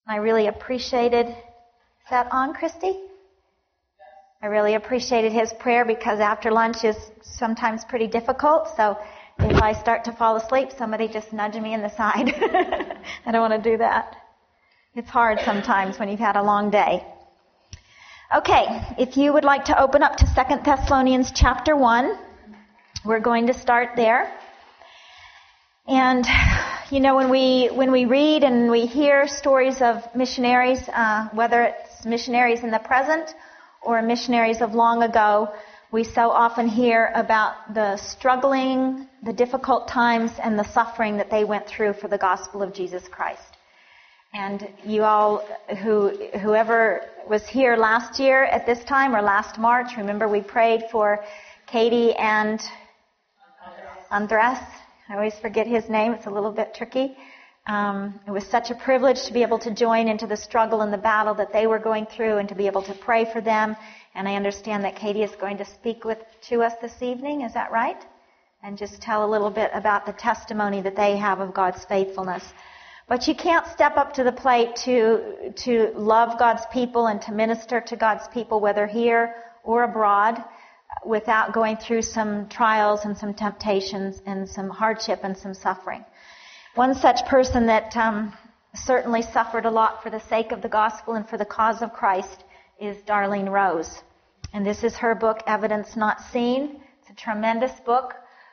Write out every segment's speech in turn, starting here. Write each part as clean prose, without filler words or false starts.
I really appreciated, is that on, Christy? I really appreciated his prayer because after lunch is sometimes pretty difficult. So if I start to fall asleep, somebody just nudge me in the side. I don't want to do that. It's hard sometimes when you've had a long day. Okay, if you would like to open up to 2 Thessalonians chapter 1, we're going to start there. And, you know, when we read and we hear stories of missionaries, whether it's missionaries in the present or missionaries of long ago, we so often hear about the struggling, the difficult times, and the suffering that they went through for the gospel of Jesus Christ. And you all, whoever was here last year at this time or last March, remember we prayed for Katie and Andres. I always forget his name. It's a little bit tricky. It was such a privilege to be able to join into the struggle and the battle that they were going through and to be able to pray for them. And I understand that Katie is going to speak to us this evening. Is that right? And just tell a little bit about the testimony that they have of God's faithfulness. But you can't step up to the plate to love God's people and to minister to God's people, whether here or abroad, without going through some trials and some temptations and some hardship and some suffering. One such person that certainly suffered a lot for the sake of the gospel and for the cause of Christ is Darlene Rose. And this is her book, Evidence Not Seen. It's a tremendous book.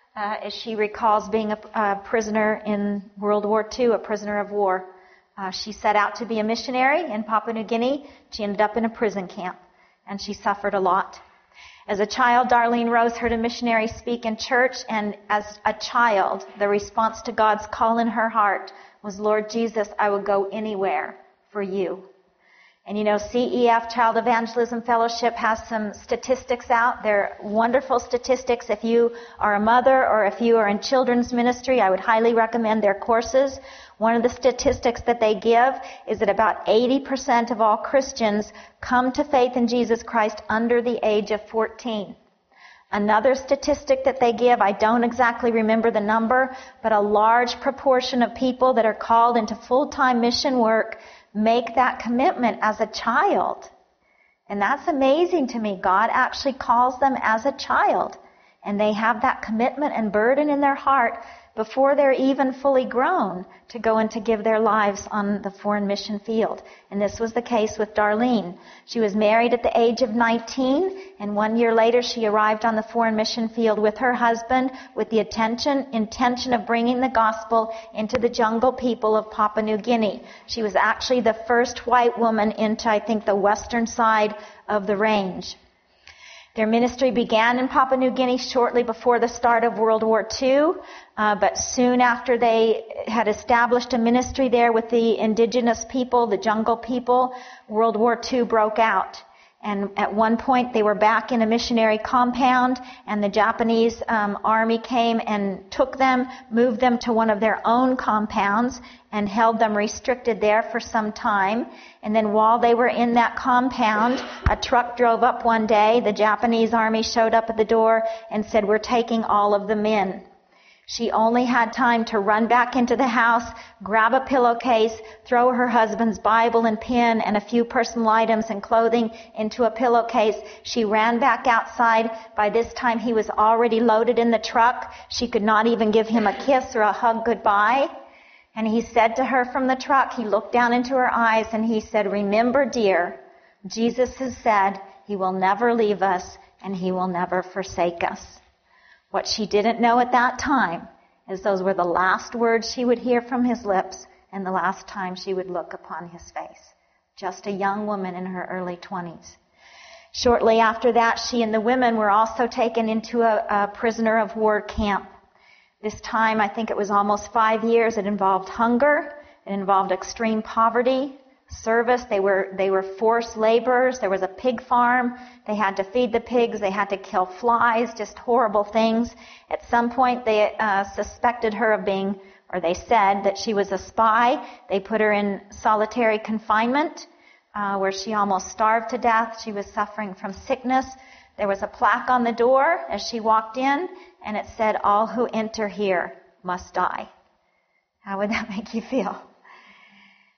As she recalls being a prisoner in World War II, a prisoner of war. She set out to be a missionary in Papua New Guinea. She ended up in a prison camp, and she suffered a lot. As a child, Darlene Rose heard a missionary speak in church, and as a child, the response to God's call in her heart was, Lord Jesus, I will go anywhere for you. And you know, CEF, Child Evangelism Fellowship, has some statistics out. They're wonderful statistics. If you are a mother or if you are in children's ministry, I would highly recommend their courses. One of the statistics that they give is that about 80% of all Christians come to faith in Jesus Christ under the age of 14. Another statistic that they give, I don't exactly remember the number, but a large proportion of people that are called into full-time mission work make that commitment as a child. And that's amazing to me. God actually calls them as a child. And they have that commitment and burden in their heart before they're even fully grown to go and to give their lives on the foreign mission field. And this was the case with Darlene. She was married at the age of 19, and 1 year later she arrived on the foreign mission field with her husband with the intention of bringing the gospel into the jungle people of Papua New Guinea. She was actually the first white woman into, I think, the western side of the range. Their ministry began in Papua New Guinea shortly before the start of World War II, but soon after they had established a ministry there with the indigenous people, the jungle people, World War II broke out. And at one point they were back in a missionary compound, and the Japanese army came and took them, moved them to one of their own compounds, and held them restricted there for some time. And then while they were in that compound, a truck drove up one day. The Japanese army showed up at the door and said, "We're taking all of the men." She only had time to run back into the house, grab a pillowcase, throw her husband's Bible and pen and a few personal items and clothing into a pillowcase. She ran back outside. By this time, he was already loaded in the truck. She could not even give him a kiss or a hug goodbye. And he said to her from the truck, he looked down into her eyes and he said, "Remember, dear, Jesus has said he will never leave us and he will never forsake us." What she didn't know at that time is those were the last words she would hear from his lips and the last time she would look upon his face. Just a young woman in her early 20s. Shortly after that, she and the women were also taken into a prisoner of war camp. This time, I think it was almost 5 years. It involved hunger. It involved extreme poverty. Service. They were forced laborers. There was a pig farm. They had to feed the pigs. They had to kill flies, just horrible things. At some point, they suspected her of being, or they said that she was a spy. They put her in solitary confinement, where she almost starved to death. She was suffering from sickness. There was a plaque on the door as she walked in, and it said, "All who enter here must die." How would that make you feel?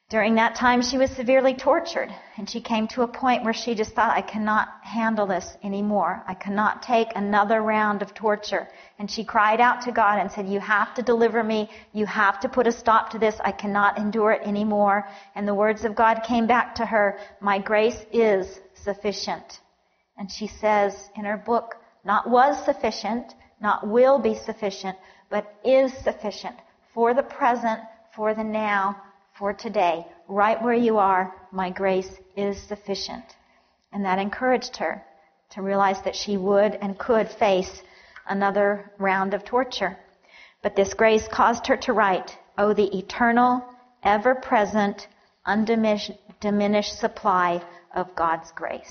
During that time, she was severely tortured, and she came to a point where she just thought, I cannot handle this anymore. I cannot take another round of torture. And she cried out to God and said, you have to deliver me. You have to put a stop to this. I cannot endure it anymore. And the words of God came back to her, my grace is sufficient. And she says in her book, not was sufficient, not will be sufficient, but is sufficient for the present, for the now, for today. Right where you are, my grace is sufficient. And that encouraged her to realize that she would and could face another round of torture. But this grace caused her to write, oh, the eternal, ever-present, undiminished supply of God's grace.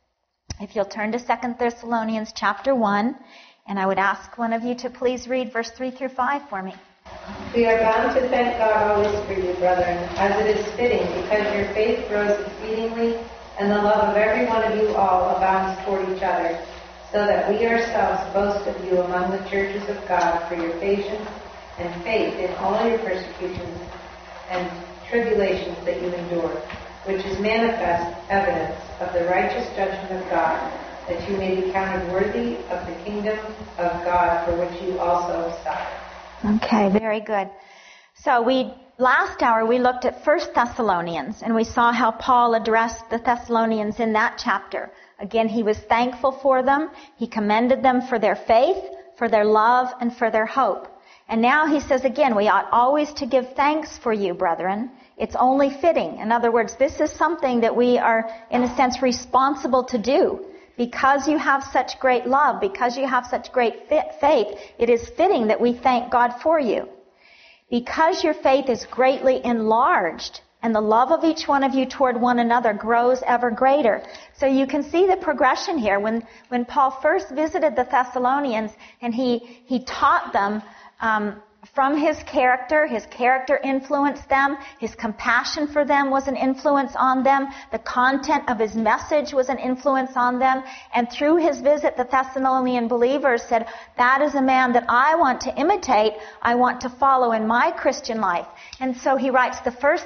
If you'll turn to 2 Thessalonians chapter 1, and I would ask one of you to please read verse 3 through 5 for me. We are bound to thank God always for you, brethren, as it is fitting, because your faith grows exceedingly, and the love of every one of you all abounds toward each other, so that we ourselves boast of you among the churches of God for your patience and faith in all your persecutions and tribulations that you endure, which is manifest evidence of the righteous judgment of God, that you may be counted worthy of the kingdom of God, for which you also suffer. Okay, very good. So last hour we looked at 1 Thessalonians, and we saw how Paul addressed the Thessalonians in that chapter. Again, he was thankful for them. He commended them for their faith, for their love, and for their hope. And now he says again, we ought always to give thanks for you, brethren. It's only fitting. In other words, this is something that we are, in a sense, responsible to do. Because you have such great love, because you have such great faith, it is fitting that we thank God for you. Because your faith is greatly enlarged, and the love of each one of you toward one another grows ever greater. So you can see the progression here. When Paul first visited the Thessalonians, and he taught them from his character influenced them, his compassion for them was an influence on them, the content of his message was an influence on them, and through his visit the Thessalonian believers said, that is a man that I want to imitate, I want to follow in my Christian life. And so he writes the first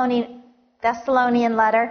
Thessalonian letter,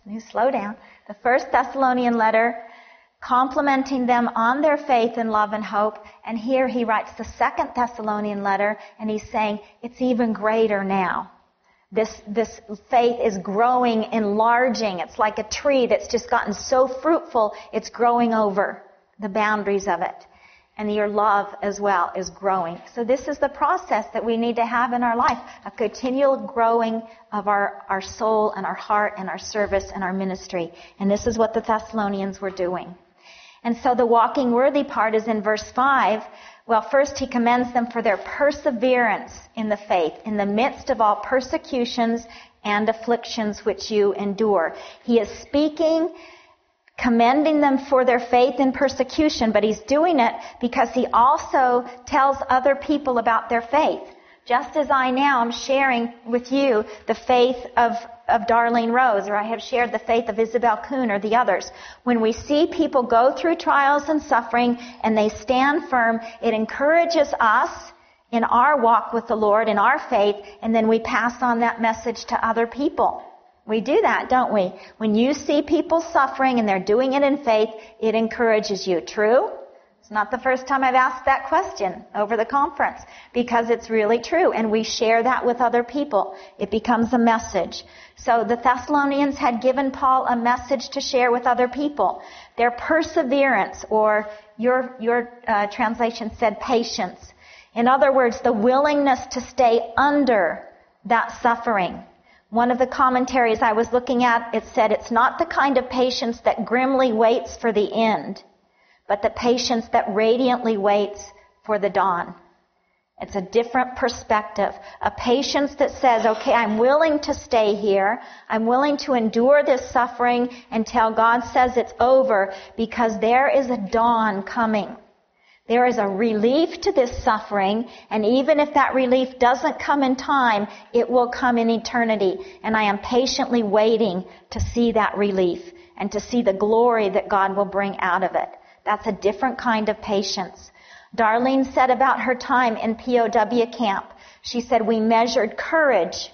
the first Thessalonian letter, complimenting them on their faith and love and hope. And here he writes the second Thessalonian letter, and he's saying it's even greater now. This faith is growing, enlarging. It's like a tree that's just gotten so fruitful, it's growing over the boundaries of it. And your love as well is growing. So this is the process that we need to have in our life, a continual growing of our soul and our heart and our service and our ministry. And this is what the Thessalonians were doing. And so the walking worthy part is in verse 5. Well, first he commends them for their perseverance in the faith, in the midst of all persecutions and afflictions which you endure. He is speaking, commending them for their faith in persecution, but he's doing it because he also tells other people about their faith. Just as I now am sharing with you the faith of Darlene Rose, or I have shared the faith of Isabel Kuhn or the others. When we see people go through trials and suffering and they stand firm, it encourages us in our walk with the Lord, in our faith, and then we pass on that message to other people. We do that, don't we? When you see people suffering and they're doing it in faith, it encourages you. True? It's not the first time I've asked that question over the conference, because it's really true, and we share that with other people. It becomes a message. So the Thessalonians had given Paul a message to share with other people. Their perseverance, or your translation said patience. In other words, the willingness to stay under that suffering. One of the commentaries I was looking at, it said it's not the kind of patience that grimly waits for the end, but the patience that radiantly waits for the dawn. It's a different perspective. A patience that says, okay, I'm willing to stay here. I'm willing to endure this suffering until God says it's over, because there is a dawn coming. There is a relief to this suffering, and even if that relief doesn't come in time, it will come in eternity. And I am patiently waiting to see that relief and to see the glory that God will bring out of it. That's a different kind of patience. Darlene said about her time in POW camp, she said, we measured courage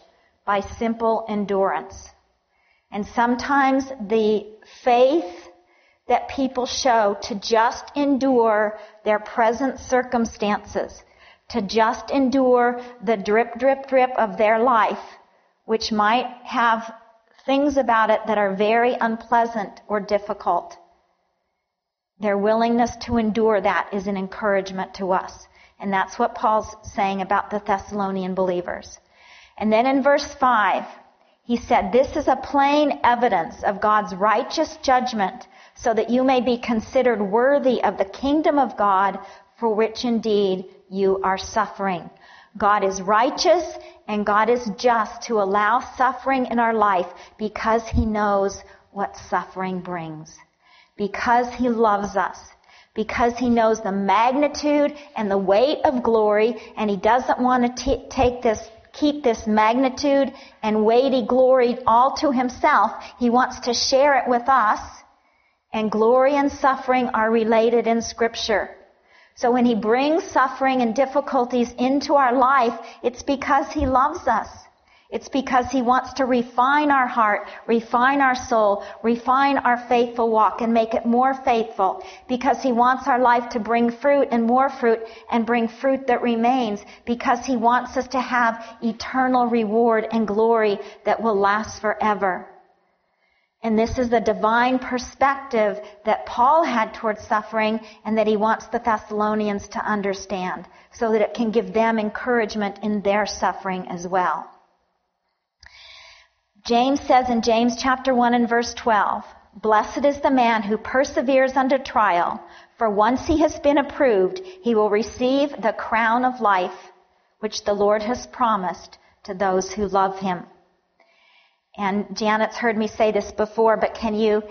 by simple endurance. And sometimes the faith that people show to just endure their present circumstances, to just endure the drip, drip, drip of their life, which might have things about it that are very unpleasant or difficult. Their willingness to endure that is an encouragement to us. And that's what Paul's saying about the Thessalonian believers. And then in verse 5, he said, "This is a plain evidence of God's righteous judgment, so that you may be considered worthy of the kingdom of God, for which indeed you are suffering." God is righteous and God is just to allow suffering in our life because He knows what suffering brings. Because He loves us. Because He knows the magnitude and the weight of glory, and He doesn't want to keep this magnitude and weighty glory all to Himself. He wants to share it with us. And glory and suffering are related in Scripture. So when He brings suffering and difficulties into our life, it's because He loves us. It's because He wants to refine our heart, refine our soul, refine our faithful walk and make it more faithful. Because He wants our life to bring fruit and more fruit and bring fruit that remains. Because He wants us to have eternal reward and glory that will last forever. And this is the divine perspective that Paul had towards suffering and that he wants the Thessalonians to understand so that it can give them encouragement in their suffering as well. James says in James chapter 1 and verse 12, "Blessed is the man who perseveres under trial, for once he has been approved, he will receive the crown of life, which the Lord has promised to those who love Him." And Janet's heard me say this before, but can you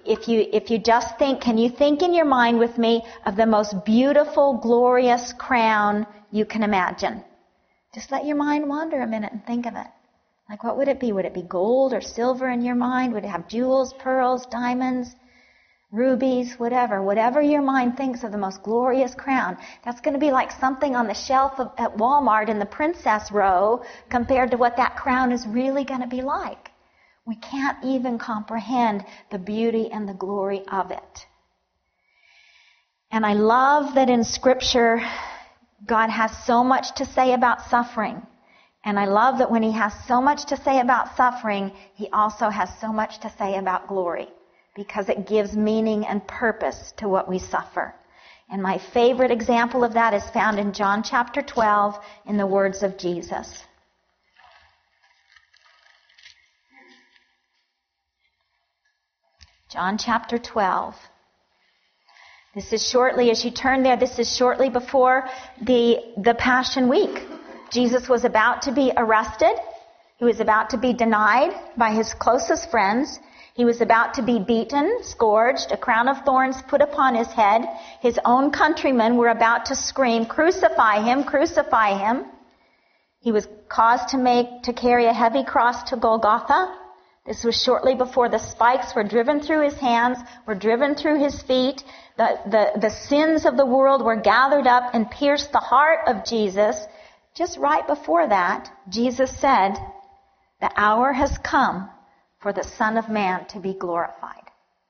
think in your mind with me of the most beautiful, glorious crown you can imagine? Just let your mind wander a minute and think of it. Like, what would it be? Would it be gold or silver in your mind? Would it have jewels, pearls, diamonds, rubies, whatever? Whatever your mind thinks of the most glorious crown, that's going to be like something on the shelf at Walmart in the princess row compared to what that crown is really going to be like. We can't even comprehend the beauty and the glory of it. And I love that in Scripture, God has so much to say about suffering. And I love that when He has so much to say about suffering, He also has so much to say about glory, because it gives meaning and purpose to what we suffer. And my favorite example of that is found in John chapter 12 in the words of Jesus. John chapter 12. This is shortly, as you turn there, this is shortly before the Passion Week. Jesus was about to be arrested. He was about to be denied by His closest friends. He was about to be beaten, scourged, a crown of thorns put upon His head. His own countrymen were about to scream, "Crucify Him, crucify Him." He was caused to carry a heavy cross to Golgotha. This was shortly before the spikes were driven through His hands, were driven through His feet. The sins of the world were gathered up and pierced the heart of Jesus. Just right before that, Jesus said, "The hour has come for the Son of Man to be glorified."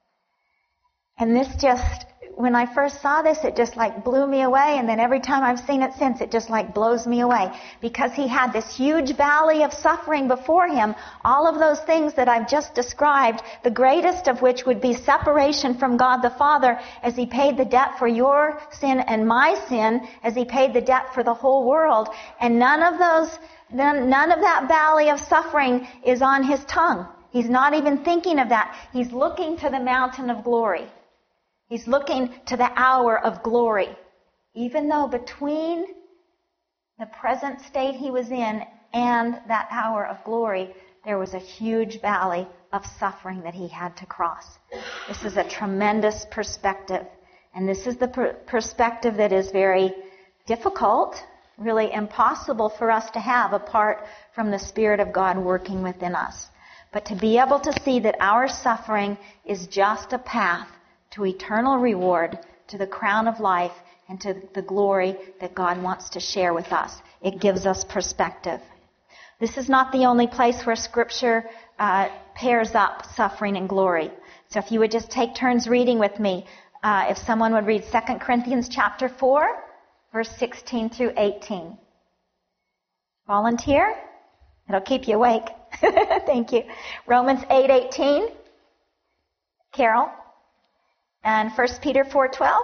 And this just, when I first saw this, it just like blew me away. And then every time I've seen it since, it just like blows me away. Because He had this huge valley of suffering before Him. All of those things that I've just described, the greatest of which would be separation from God the Father as He paid the debt for your sin and my sin, as He paid the debt for the whole world. And none of that valley of suffering is on His tongue. He's not even thinking of that. He's looking to the mountain of glory. He's looking to the hour of glory. Even though between the present state He was in and that hour of glory, there was a huge valley of suffering that He had to cross. This is a tremendous perspective. And this is the perspective that is very difficult, really impossible for us to have apart from the Spirit of God working within us. But to be able to see that our suffering is just a path to eternal reward, to the crown of life, and to the glory that God wants to share with us. It gives us perspective. This is not the only place where Scripture pairs up suffering and glory. So if you would just take turns reading with me, if someone would read 2 Corinthians chapter 4, verse 16 through 18. Volunteer? It'll keep you awake. Thank you. Romans 8:18. Carol. And 1 Peter 4:12.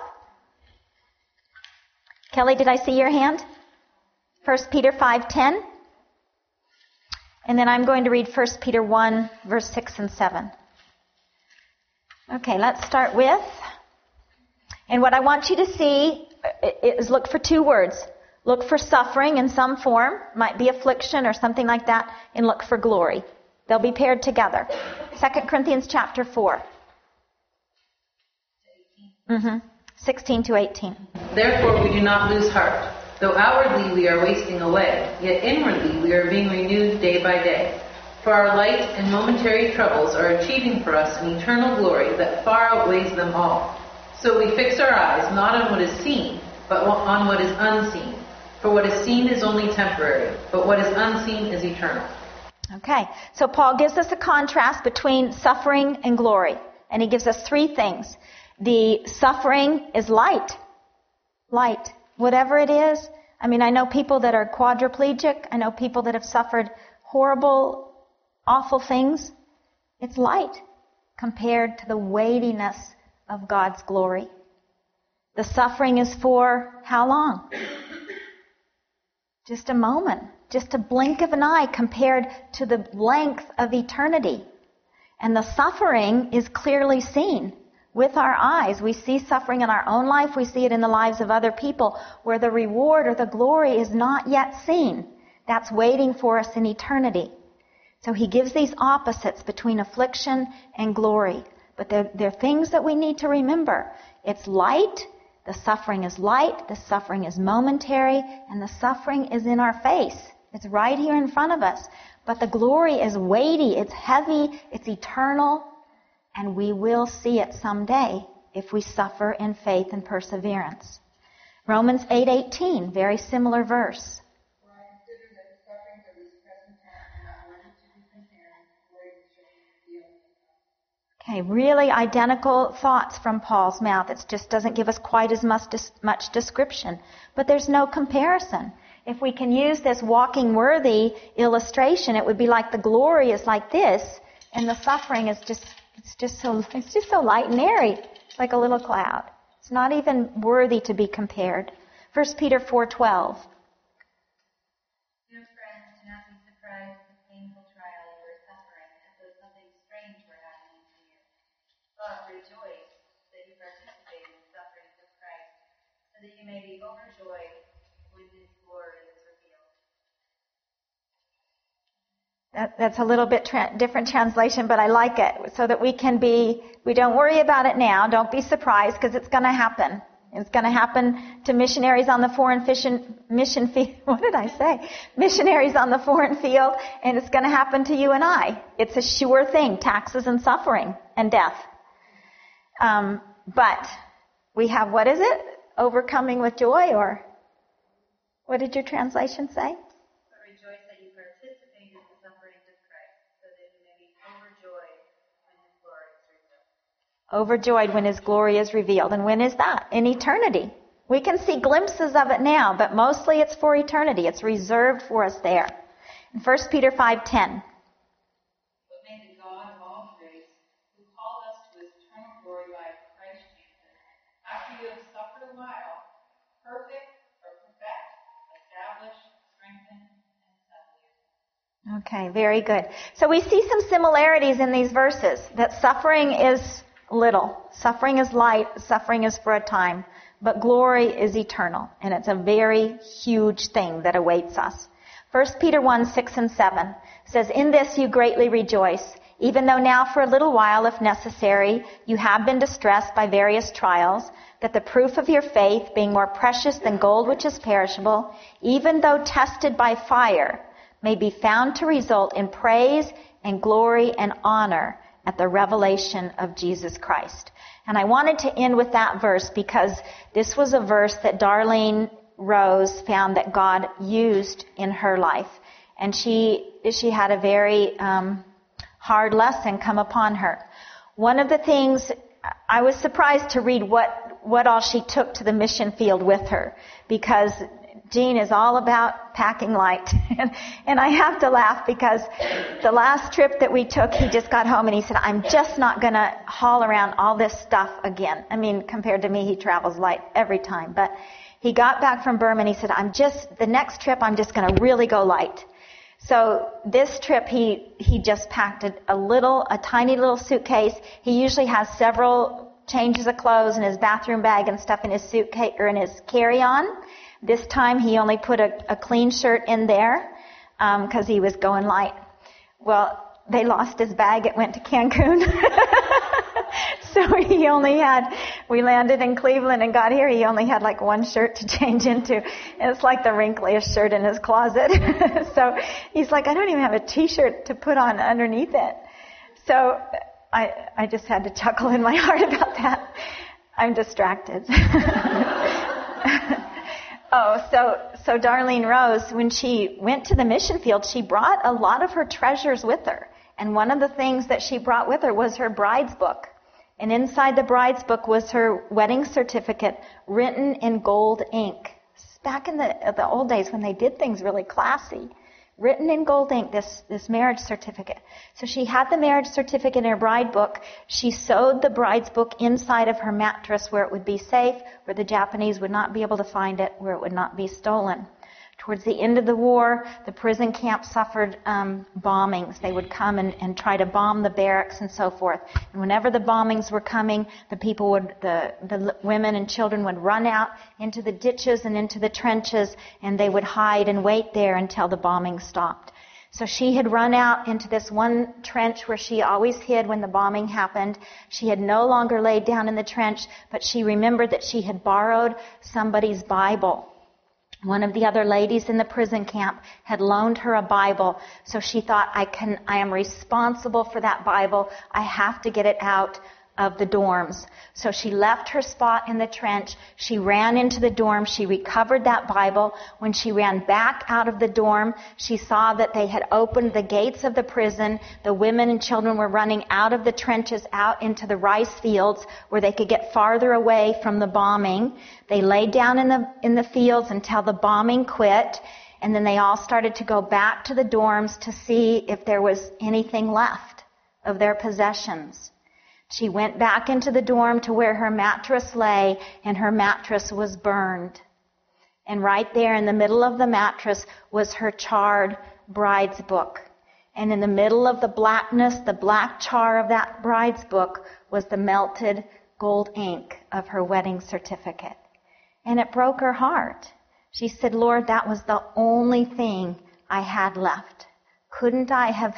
Kelly, did I see your hand? 1 Peter 5:10. And then I'm going to read 1 Peter 1, verse 6 and 7. Okay, let's start with, and what I want you to see is look for two words. Look for suffering in some form, might be affliction or something like that, and look for glory. They'll be paired together. 2 Corinthians chapter 4. 16 to 18. Therefore we do not lose heart. Though outwardly we are wasting away, yet inwardly we are being renewed day by day. For our light and momentary troubles are achieving for us an eternal glory that far outweighs them all. So we fix our eyes not on what is seen, but on what is unseen. For what is seen is only temporary, but what is unseen is eternal. Okay, so Paul gives us a contrast between suffering and glory. And he gives us three things. The suffering is light. Light. Whatever it is. I mean, I know people that are quadriplegic. I know people that have suffered horrible, awful things. It's light compared to the weightiness of God's glory. The suffering is for how long? Just a moment. Just a blink of an eye compared to the length of eternity. And the suffering is clearly seen with our eyes. We see suffering in our own life. We see it in the lives of other people where the reward or the glory is not yet seen. That's waiting for us in eternity. So he gives these opposites between affliction and glory. But they're things that we need to remember. It's light. The suffering is light. The suffering is momentary. And the suffering is in our face. It's right here in front of us. But the glory is weighty. It's heavy. It's eternal. And we will see it someday if we suffer in faith and perseverance. Romans 8:18, very similar verse. For I consider that the sufferings of this present time are not worthy to be compared with the glory which shall be revealed. Okay, really identical thoughts from Paul's mouth. It just doesn't give us quite as much description. But there's no comparison. If we can use this walking worthy illustration, it would be like the glory is like this, and the suffering is just so light and airy. It's like a little cloud. It's not even worthy to be compared. 1 Peter 4:12. Dear friends, do not be surprised at the painful trial you are suffering, as though something strange were happening to you. But rejoice that you participate in the sufferings of Christ, so that you may be overjoyed when his glory is revealed. That's a little bit different translation, but I like it. So that we don't worry about it now. Don't be surprised, because it's going to happen. It's going to happen to missionaries on the foreign mission field. What did I say? Missionaries on the foreign field, and it's going to happen to you and I. It's a sure thing. Taxes and suffering and death. But we have, what is it? Overcoming with joy, or what did your translation say? Rejoice that you participate in the sufferings of Christ, so that you may be overjoyed when his glory is revealed. Overjoyed when his glory is revealed. And when is that? In eternity. We can see glimpses of it now, but mostly it's for eternity. It's reserved for us there. In 1 Peter 5:10. But may the God of all grace, who called us to his eternal glory by Christ Jesus, after you have suffered a while, perfect, establish, strengthen, and settle you. Okay, very good. So we see some similarities in these verses, that suffering is little, suffering is light, suffering is for a time, but glory is eternal, and it's a very huge thing that awaits us. 1 Peter 1:6 and 7 says, "In this you greatly rejoice, even though now for a little while, if necessary, you have been distressed by various trials, that the proof of your faith, being more precious than gold which is perishable, even though tested by fire, may be found to result in praise and glory and honor at the revelation of Jesus Christ." And I wanted to end with that verse because this was a verse that Darlene Rose found that God used in her life. And she had a very hard lesson come upon her. One of the things, I was surprised to read what all she took to the mission field with her, because Jean is all about packing light. And I have to laugh because the last trip that we took, he just got home and he said, I'm just not going to haul around all this stuff again. I mean, compared to me, he travels light every time. But he got back from Burma and he said, the next trip, I'm just going to really go light. So this trip, he just packed a tiny little suitcase. He usually has several changes of clothes in his bathroom bag and stuff in his suitcase or in his carry-on. This time he only put a clean shirt in there because he was going light. Well, they lost his bag. It went to Cancun. So we landed in Cleveland and got here. He only had like one shirt to change into. And it's like the wrinkliest shirt in his closet. So he's like, I don't even have a t-shirt to put on underneath it. So I just had to chuckle in my heart about that. I'm distracted. So Darlene Rose, when she went to the mission field, she brought a lot of her treasures with her. And one of the things that she brought with her was her bride's book. And inside the bride's book was her wedding certificate written in gold ink. Back in the old days when they did things really classy. Written in gold ink, this marriage certificate. So she had the marriage certificate in her bride book. She sewed the bride's book inside of her mattress where it would be safe, where the Japanese would not be able to find it, where it would not be stolen. Towards the end of the war, the prison camp suffered bombings. They would come and try to bomb the barracks and so forth. And whenever the bombings were coming, the women and children would run out into the ditches and into the trenches, and they would hide and wait there until the bombing stopped. So she had run out into this one trench where she always hid when the bombing happened. She had no longer laid down in the trench, but she remembered that she had borrowed somebody's Bible. One of the other ladies in the prison camp had loaned her a Bible, so she thought, I am responsible for that Bible. I have to get it out of the dorms. So she left her spot in the trench. She ran into the dorm. She recovered that Bible. When she ran back out of the dorm, she saw that they had opened the gates of the prison. The women and children were running out of the trenches out into the rice fields where they could get farther away from the bombing. They laid down in the fields until the bombing quit, and then they all started to go back to the dorms to see if there was anything left of their possessions. She went back into the dorm to where her mattress lay, and her mattress was burned. And right there in the middle of the mattress was her charred bride's book. And in the middle of the blackness, the black char of that bride's book, was the melted gold ink of her wedding certificate. And it broke her heart. She said, Lord, that was the only thing I had left. Couldn't I have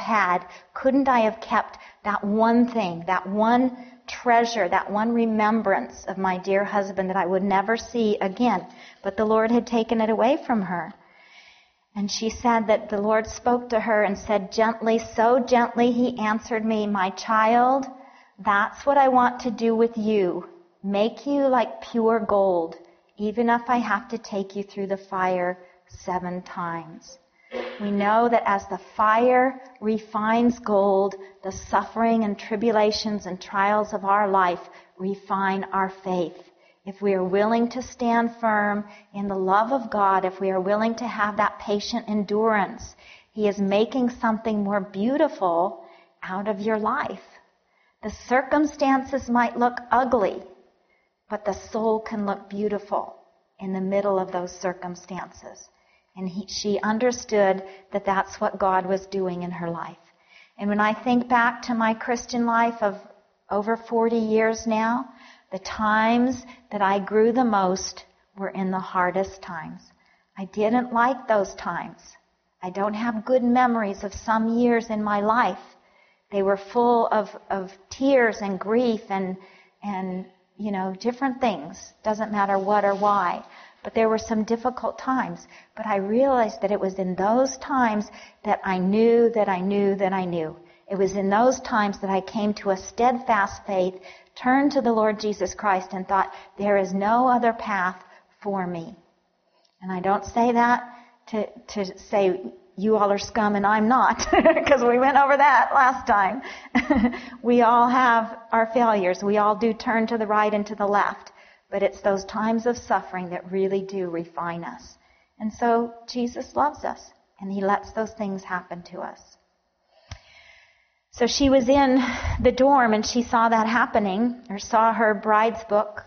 kept that one thing, that one treasure, that one remembrance of my dear husband that I would never see again? But the Lord had taken it away from her. And she said that the Lord spoke to her and said gently, so gently, he answered me, my child, that's what I want to do with you. Make you like pure gold, even if I have to take you through the fire 7 times. We know that as the fire refines gold, the suffering and tribulations and trials of our life refine our faith. If we are willing to stand firm in the love of God, if we are willing to have that patient endurance, He is making something more beautiful out of your life. The circumstances might look ugly, but the soul can look beautiful in the middle of those circumstances. And she understood that that's what God was doing in her life. And when I think back to my Christian life of over 40 years now, the times that I grew the most were in the hardest times. I didn't like those times. I don't have good memories of some years in my life. They were full of tears and grief and different things. Doesn't matter what or why. But there were some difficult times. But I realized that it was in those times that I knew that I knew that I knew. It was in those times that I came to a steadfast faith, turned to the Lord Jesus Christ and thought, there is no other path for me. And I don't say that to say you all are scum and I'm not, because we went over that last time. We all have our failures. We all do turn to the right and to the left. But it's those times of suffering that really do refine us. And so Jesus loves us, and he lets those things happen to us. So she was in the dorm, and she saw that happening, or saw her bride's book.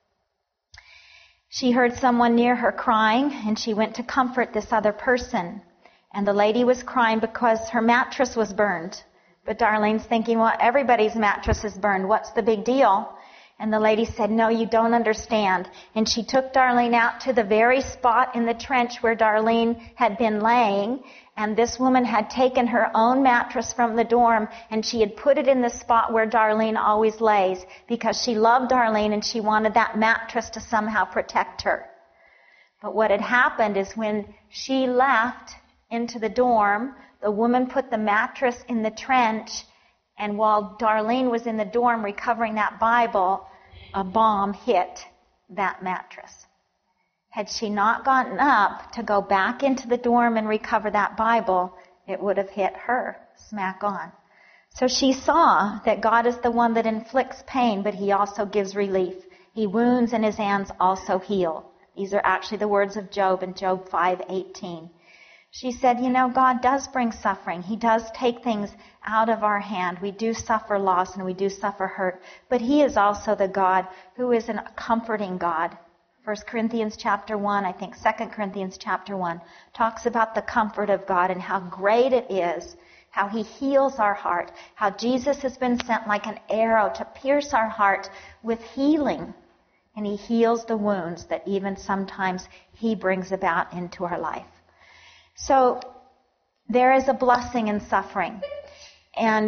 She heard someone near her crying, and she went to comfort this other person. And the lady was crying because her mattress was burned. But Darlene's thinking, well, everybody's mattress is burned. What's the big deal? And the lady said, no, you don't understand. And she took Darlene out to the very spot in the trench where Darlene had been laying. And this woman had taken her own mattress from the dorm, and she had put it in the spot where Darlene always lays, because she loved Darlene and she wanted that mattress to somehow protect her. But what had happened is when she left into the dorm, the woman put the mattress in the trench, and while Darlene was in the dorm recovering that Bible, a bomb hit that mattress. Had she not gotten up to go back into the dorm and recover that Bible, it would have hit her smack on. So she saw that God is the one that inflicts pain, but he also gives relief. He wounds and his hands also heal. These are actually the words of Job in Job 5:18. She said, God does bring suffering. He does take things out of our hand. We do suffer loss and we do suffer hurt. But he is also the God who is a comforting God. 1 Corinthians chapter 1, I think 2 Corinthians chapter 1, talks about the comfort of God and how great it is, how he heals our heart, how Jesus has been sent like an arrow to pierce our heart with healing. And he heals the wounds that even sometimes he brings about into our life. So there is a blessing in suffering. And,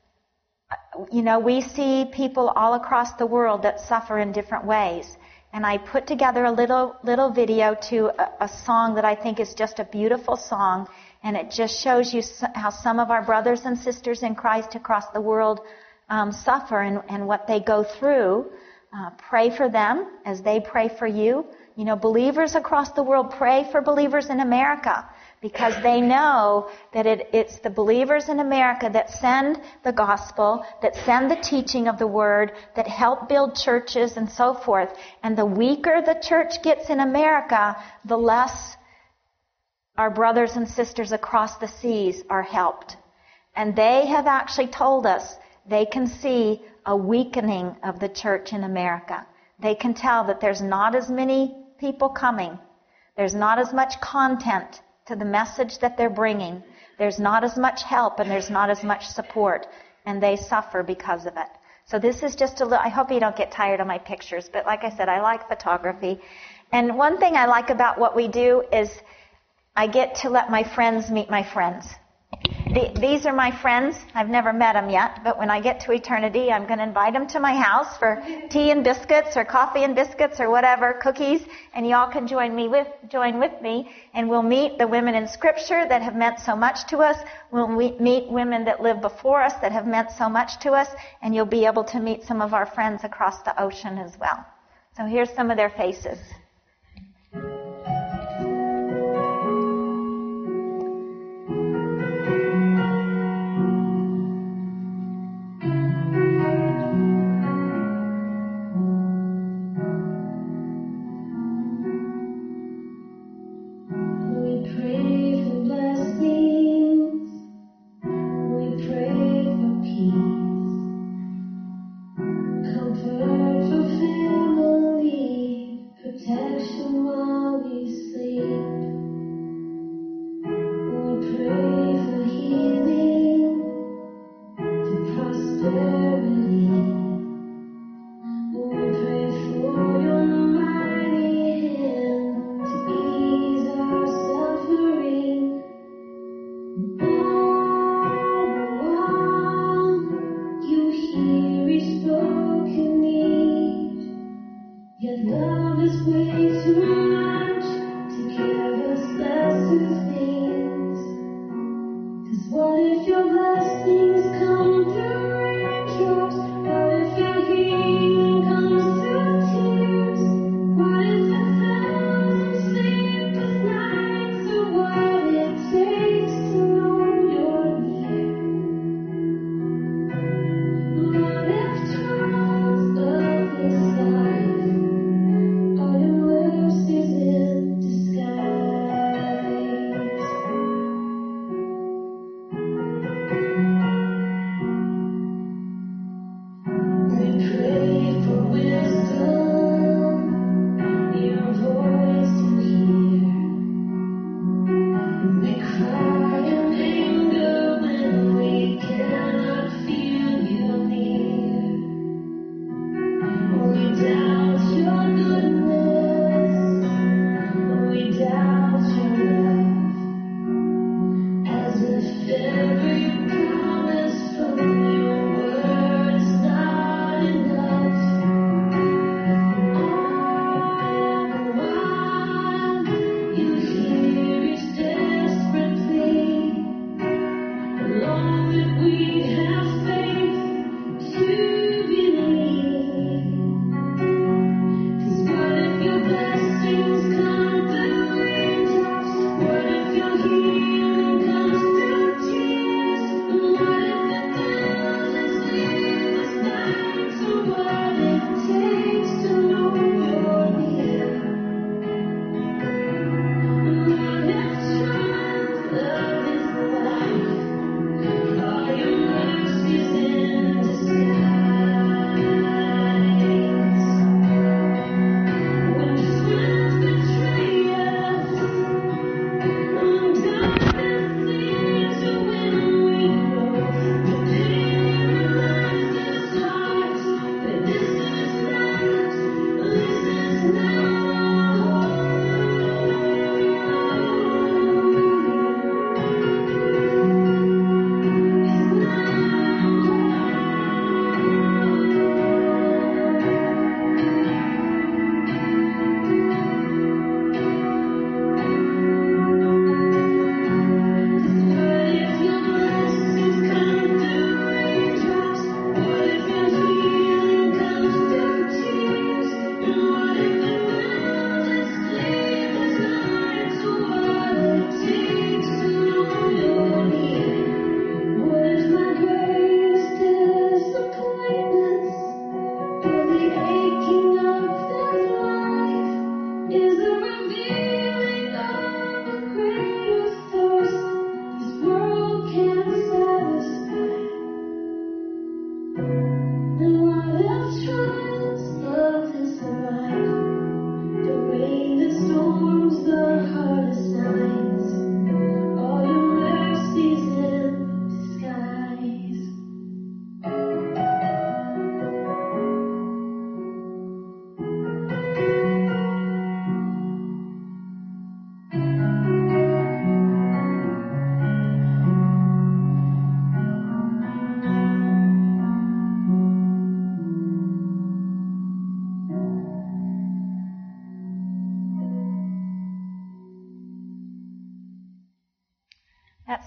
we see people all across the world that suffer in different ways. And I put together a little video to a song that I think is just a beautiful song. And it just shows you how some of our brothers and sisters in Christ across the world suffer and what they go through. Pray for them as they pray for you. Believers across the world pray for believers in America, because they know that it's the believers in America that send the gospel, that send the teaching of the word, that help build churches and so forth. And the weaker the church gets in America, the less our brothers and sisters across the seas are helped. And they have actually told us they can see a weakening of the church in America. They can tell that there's not as many people coming. There's not as much content to the message that they're bringing. There's not as much help and there's not as much support, and they suffer because of it. So this is just I hope you don't get tired of my pictures, but like I said, I like photography. And one thing I like about what we do is I get to let my friends meet my friends. These are my friends. I've never met them yet, but when I get to eternity, I'm going to invite them to my house for tea and biscuits or coffee and biscuits or whatever, cookies, and y'all can join with me, and we'll meet the women in Scripture that have meant so much to us. We'll meet women that lived before us that have meant so much to us, and you'll be able to meet some of our friends across the ocean as well. So here's some of their faces. What if your blessings come through?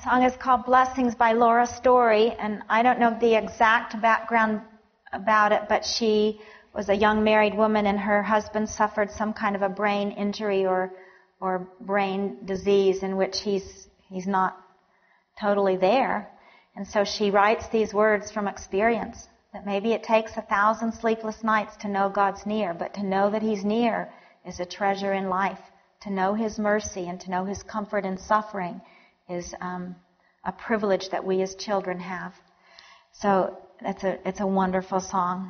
song is called Blessings by Laura Story, and I don't know the exact background about it, but she was a young married woman and her husband suffered some kind of a brain injury or brain disease in which he's not totally there. And so she writes these words from experience, that maybe it takes 1,000 sleepless nights to know God's near, but to know that He's near is a treasure in life. To know His mercy and to know His comfort in suffering is a privilege that we as children have. So it's a wonderful song.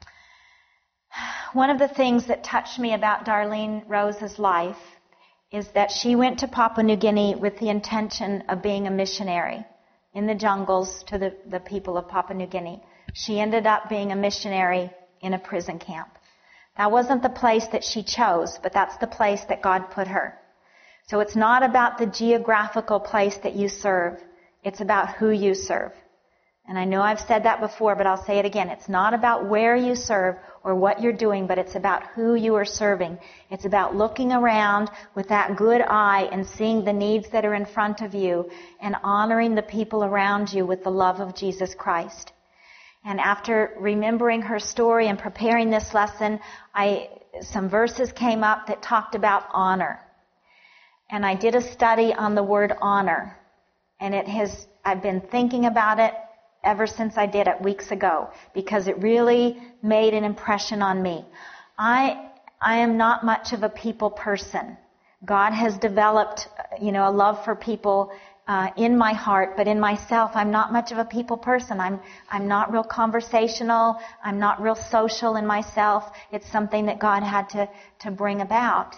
One of the things that touched me about Darlene Rose's life is that she went to Papua New Guinea with the intention of being a missionary in the jungles to the people of Papua New Guinea. She ended up being a missionary in a prison camp. That wasn't the place that she chose, but that's the place that God put her. So it's not about the geographical place that you serve. It's about who you serve. And I know I've said that before, but I'll say it again. It's not about where you serve or what you're doing, but it's about who you are serving. It's about looking around with that good eye and seeing the needs that are in front of you and honoring the people around you with the love of Jesus Christ. And after remembering her story and preparing this lesson, some verses came up that talked about honor. And I did a study on the word honor. And I've been thinking about it ever since I did it weeks ago, because it really made an impression on me. I am not much of a people person. God has developed, a love for people in my heart, but in myself, I'm not much of a people person. I'm not real conversational. I'm not real social in myself. It's something that God had to bring about.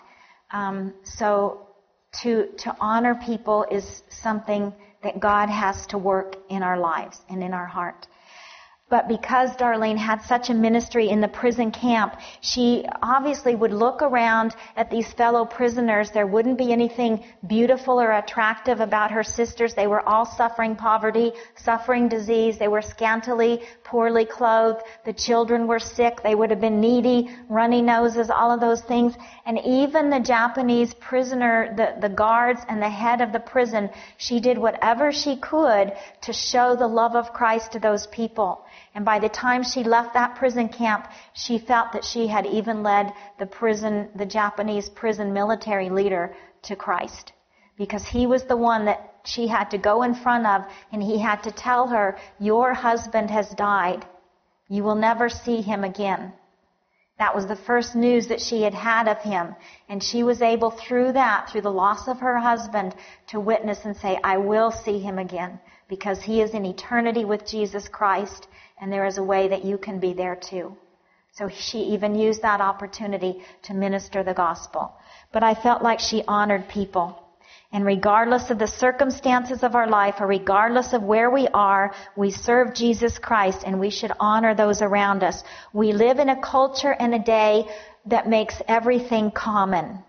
So to honor people is something that God has to work in our lives and in our heart. But because Darlene had such a ministry in the prison camp, she obviously would look around at these fellow prisoners. There wouldn't be anything beautiful or attractive about her sisters. They were all suffering poverty, suffering disease. They were scantily, poorly clothed. The children were sick. They would have been needy, runny noses, all of those things. And even the Japanese prisoner, the guards and the head of the prison, she did whatever she could to show the love of Christ to those people. And by the time she left that prison camp, she felt that she had even led the Japanese prison military leader to Christ. Because he was the one that she had to go in front of, and he had to tell her, your husband has died. You will never see him again. That was the first news that she had of him. And she was able through the loss of her husband, to witness and say, I will see him again, because he is in eternity with Jesus Christ. And there is a way that you can be there too. So she even used that opportunity to minister the gospel. But I felt like she honored people. And regardless of the circumstances of our life, or regardless of where we are, we serve Jesus Christ, and we should honor those around us. We live in a culture and a day that makes everything common.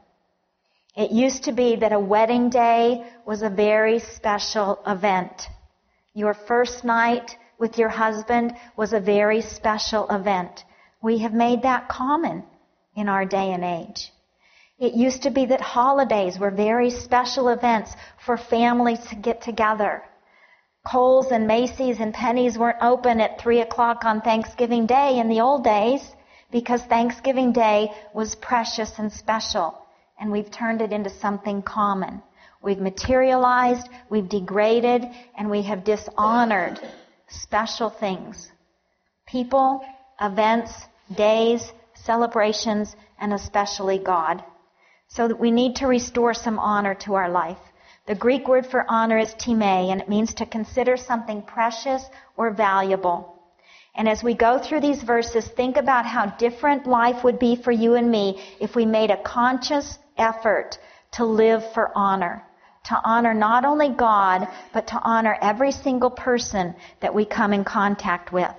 It used to be that a wedding day was a very special event. Your first night with your husband was a very special event. We have made that common in our day and age. It used to be that holidays were very special events for families to get together. Kohl's and Macy's and Penny's weren't open at 3 o'clock on Thanksgiving Day in the old days, because Thanksgiving Day was precious and special, and we've turned it into something common. We've materialized, we've degraded, and we have dishonored special things. People, events, days, celebrations, and especially God. So that we need to restore some honor to our life. The Greek word for honor is time, and it means to consider something precious or valuable. And as we go through these verses, think about how different life would be for you and me if we made a conscious effort to live for honor. To honor not only God, but to honor every single person that we come in contact with.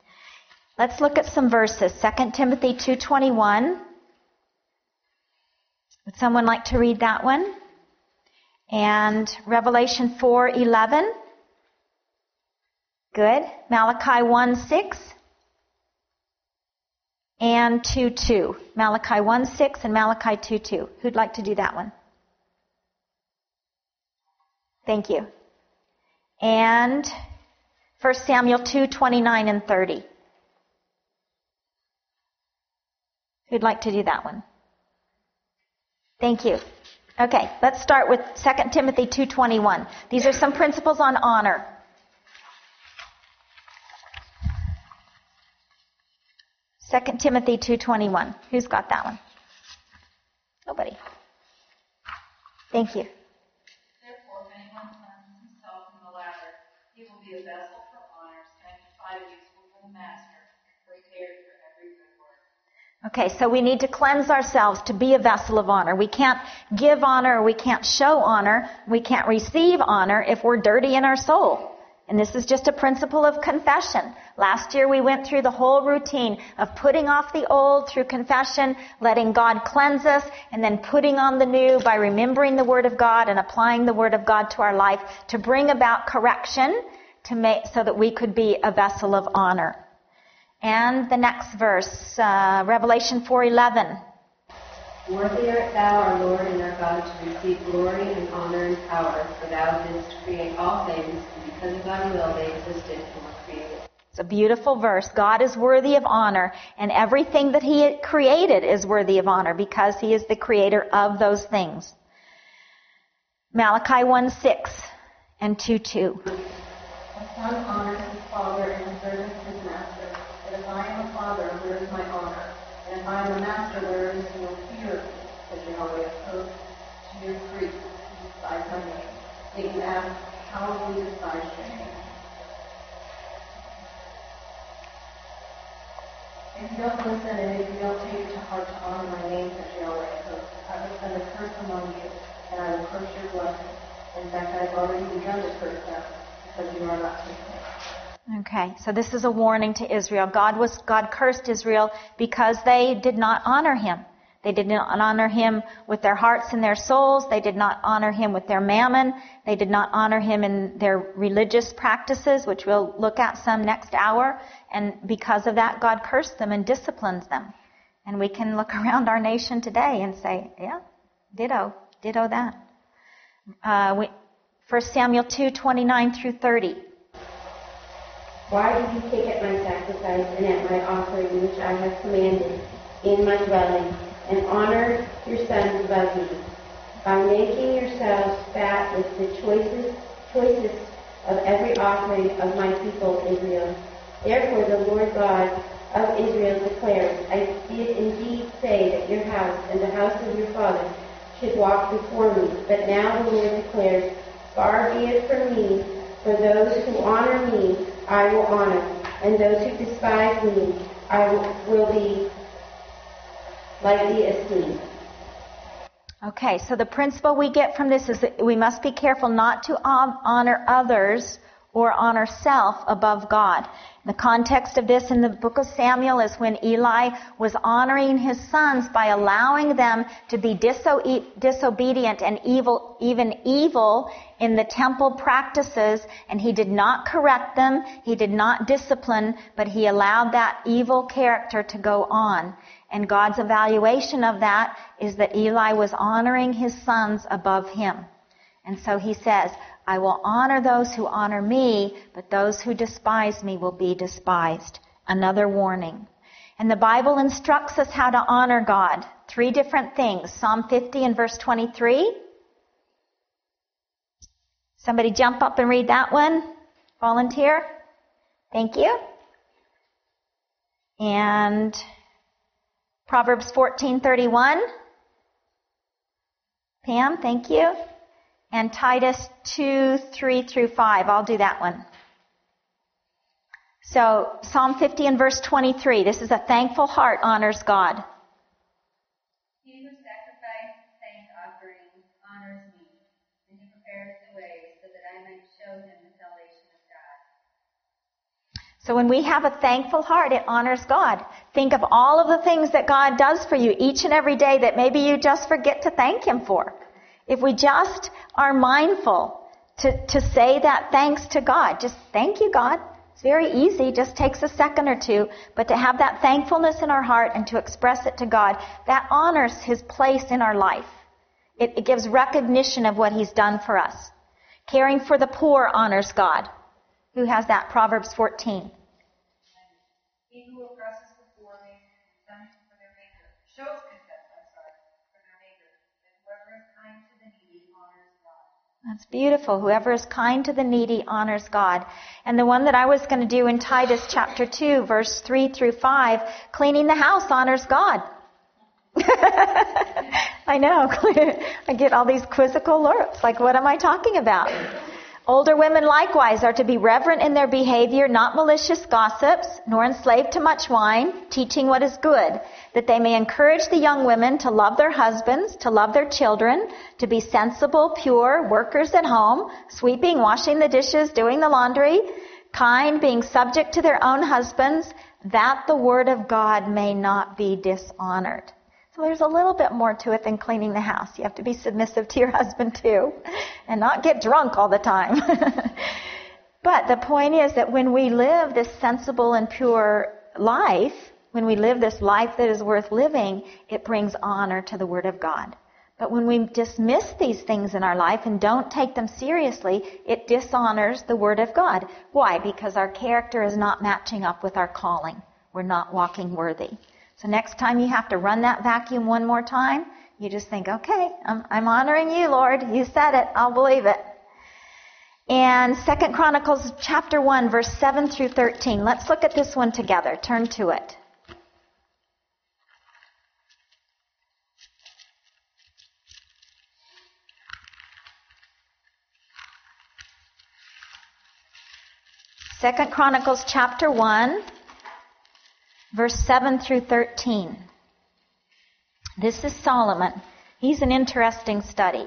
Let's look at some verses. 2 Timothy 2:21. Would someone like to read that one? And Revelation 4:11. Good. Malachi 1:6 and 2:2. Malachi 1:6 and Malachi 2:2. Who'd like to do that one? Thank you. and 1 Samuel 2:29 and 30. Who'd like to do that one? Thank you. Okay, let's start with 2 Timothy 2:21. These are some principles on honor. 2 Timothy 2:21. Who's got that one? Nobody. Thank you. Therefore, if anyone cleanses himself from the latter, he will be a vessel for honor, sanctified and useful for the master, prepared for every good work. Okay, so we need to cleanse ourselves to be a vessel of honor. We can't give honor, we can't show honor, we can't receive honor if we're dirty in our soul. And this is just a principle of confession. Last year we went through the whole routine of putting off the old through confession, letting God cleanse us, and then putting on the new by remembering the Word of God and applying the Word of God to our life to bring about correction so that we could be a vessel of honor. And the next verse, Revelation 4:11. Worthy art thou, our Lord and our God, to receive glory and honor and power, for thou didst create all things, and because of thy will they existed and were created. It's a beautiful verse. God is worthy of honor, and everything that He created is worthy of honor because He is the creator of those things. Malachi 1:6 and 2:2. A son honors his father and a servant his master. But if I am a father, where is my honor? And if I am a master, where is no fear of me? Says Yahweh of hosts to your priests who despise my name. They can ask, how will we despise your name? If you don't listen and if you don't take it to heart to honor my name, says Yahweh of hosts, I will send a curse among you, and I will curse your blessing. In fact, I have already begun to curse them, because you are not taking it. Okay, so this is a warning to Israel. God cursed Israel because they did not honor Him. They did not honor Him with their hearts and their souls. They did not honor Him with their mammon. They did not honor Him in their religious practices, which we'll look at some next hour. And because of that, God cursed them and disciplines them. And we can look around our nation today and say, yeah, ditto that. 1 Samuel 2:29 through 30. Why did you take at my sacrifice and at my offering which I have commanded in my dwelling, and honor your sons above me, by making yourselves fat with the choicest of every offering of my people Israel? Therefore the Lord God of Israel declares, I did indeed say that your house and the house of your father should walk before me, but now the Lord declares, far be it from me, for those who honor me I will honor, and those who despise me I will be lightly esteemed. Okay, so the principle we get from this is that we must be careful not to honor others or honor self above God. The context of this in the book of Samuel is when Eli was honoring his sons by allowing them to be disobedient and even evil in the temple practices, and he did not correct them, he did not discipline, but he allowed that evil character to go on. And God's evaluation of that is that Eli was honoring his sons above him. And so he says, I will honor those who honor me, but those who despise me will be despised. Another warning. And the Bible instructs us how to honor God. 3 different things. Psalm 50 and verse 23. Somebody jump up and read that one. Volunteer. Thank you. And Proverbs 14:31. Pam, thank you. And Titus 2:3 through 5. I'll do that one. So Psalm 50 and verse 23. This is a thankful heart honors God. He who sacrifices thank offerings honors me, and he prepares the way so that I might show him the salvation of God. So when we have a thankful heart, it honors God. Think of all of the things that God does for you each and every day that maybe you just forget to thank Him for. If we just are mindful to say that thanks to God, just thank you, God. It's very easy, just takes a second or two, but to have that thankfulness in our heart and to express it to God, that honors His place in our life. It gives recognition of what He's done for us. Caring for the poor honors God. Who has that? Proverbs 14. He who oppresses the poor makes contempt for their maker. Shows contempt, for their maker. And whoever is kind to the needy honors God. That's beautiful. Whoever is kind to the needy honors God. And the one that I was going to do in Titus chapter 2, verse 3 through 5, cleaning the house honors God. I know. I get all these quizzical looks. Like, what am I talking about? Older women likewise are to be reverent in their behavior, not malicious gossips, nor enslaved to much wine, teaching what is good, that they may encourage the young women to love their husbands, to love their children, to be sensible, pure, workers at home, sweeping, washing the dishes, doing the laundry, kind, being subject to their own husbands, that the word of God may not be dishonored. So there's a little bit more to it than cleaning the house. You have to be submissive to your husband too, and not get drunk all the time. But the point is that when we live this sensible and pure life, when we live this life that is worth living, it brings honor to the Word of God. But when we dismiss these things in our life and don't take them seriously, it dishonors the Word of God. Why? Because our character is not matching up with our calling. We're not walking worthy. So next time you have to run that vacuum one more time, you just think, okay, I'm honoring you, Lord. You said it. I'll believe it. And 2 Chronicles chapter 1, verse 7 through 13. Let's look at this one together. Turn to it. Second Chronicles chapter 1, verse 7 through 13. This is Solomon. He's an interesting study.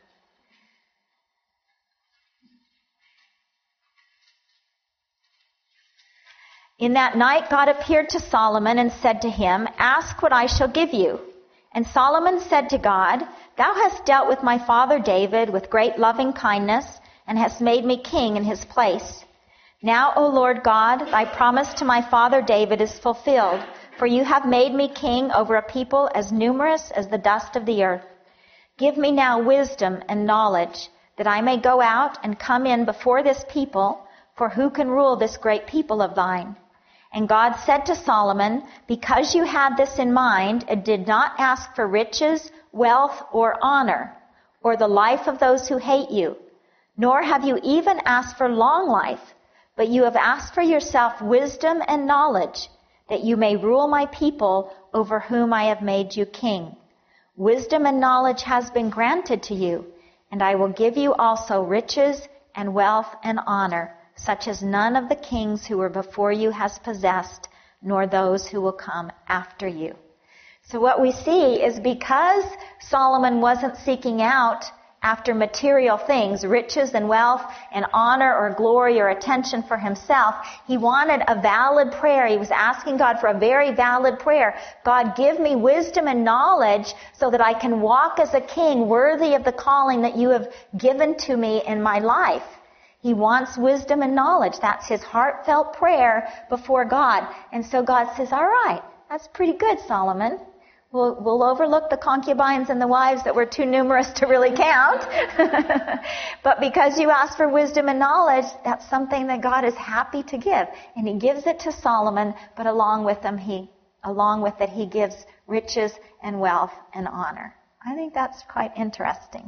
In that night God appeared to Solomon and said to him, "Ask what I shall give you." And Solomon said to God, "Thou hast dealt with my father David with great loving kindness and hast made me king in his place. Now, O Lord God, thy promise to my father David is fulfilled, for you have made me king over a people as numerous as the dust of the earth. Give me now wisdom and knowledge, that I may go out and come in before this people, for who can rule this great people of thine?" And God said to Solomon, "Because you had this in mind and did not ask for riches, wealth, or honor, or the life of those who hate you, nor have you even asked for long life, but you have asked for yourself wisdom and knowledge, that you may rule my people over whom I have made you king. Wisdom and knowledge has been granted to you, and I will give you also riches and wealth and honor, such as none of the kings who were before you has possessed, nor those who will come after you." So what we see is because Solomon wasn't seeking out after material things, riches and wealth and honor or glory or attention for himself, he wanted a valid prayer. He was asking God for a very valid prayer. God, give me wisdom and knowledge so that I can walk as a king worthy of the calling that you have given to me in my life. He wants wisdom and knowledge. That's his heartfelt prayer before God. And so God says, all right, that's pretty good, Solomon. We'll overlook the concubines and the wives that were too numerous to really count. But because you asked for wisdom and knowledge, that's something that God is happy to give. And he gives it to Solomon, but along with it, he gives riches and wealth and honor. I think that's quite interesting.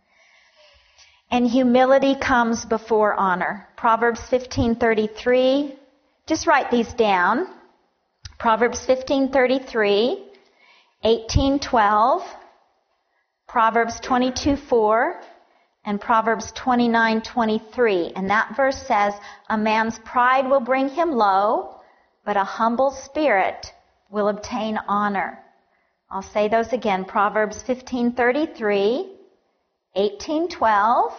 And humility comes before honor. Proverbs 15:33. Just write these down. Proverbs 15:33. 18:12, Proverbs 22:4, and Proverbs 29:23. And that verse says, "A man's pride will bring him low, but a humble spirit will obtain honor." I'll say those again. Proverbs 15:33, 18:12,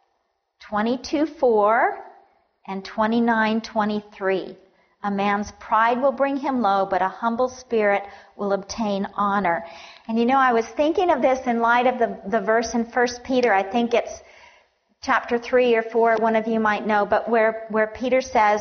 22:4, and 29:23. A man's pride will bring him low, but a humble spirit will obtain honor. And you know, I was thinking of this in light of the verse in 1 Peter. I think it's chapter 3 or 4, one of you might know, but where Peter says,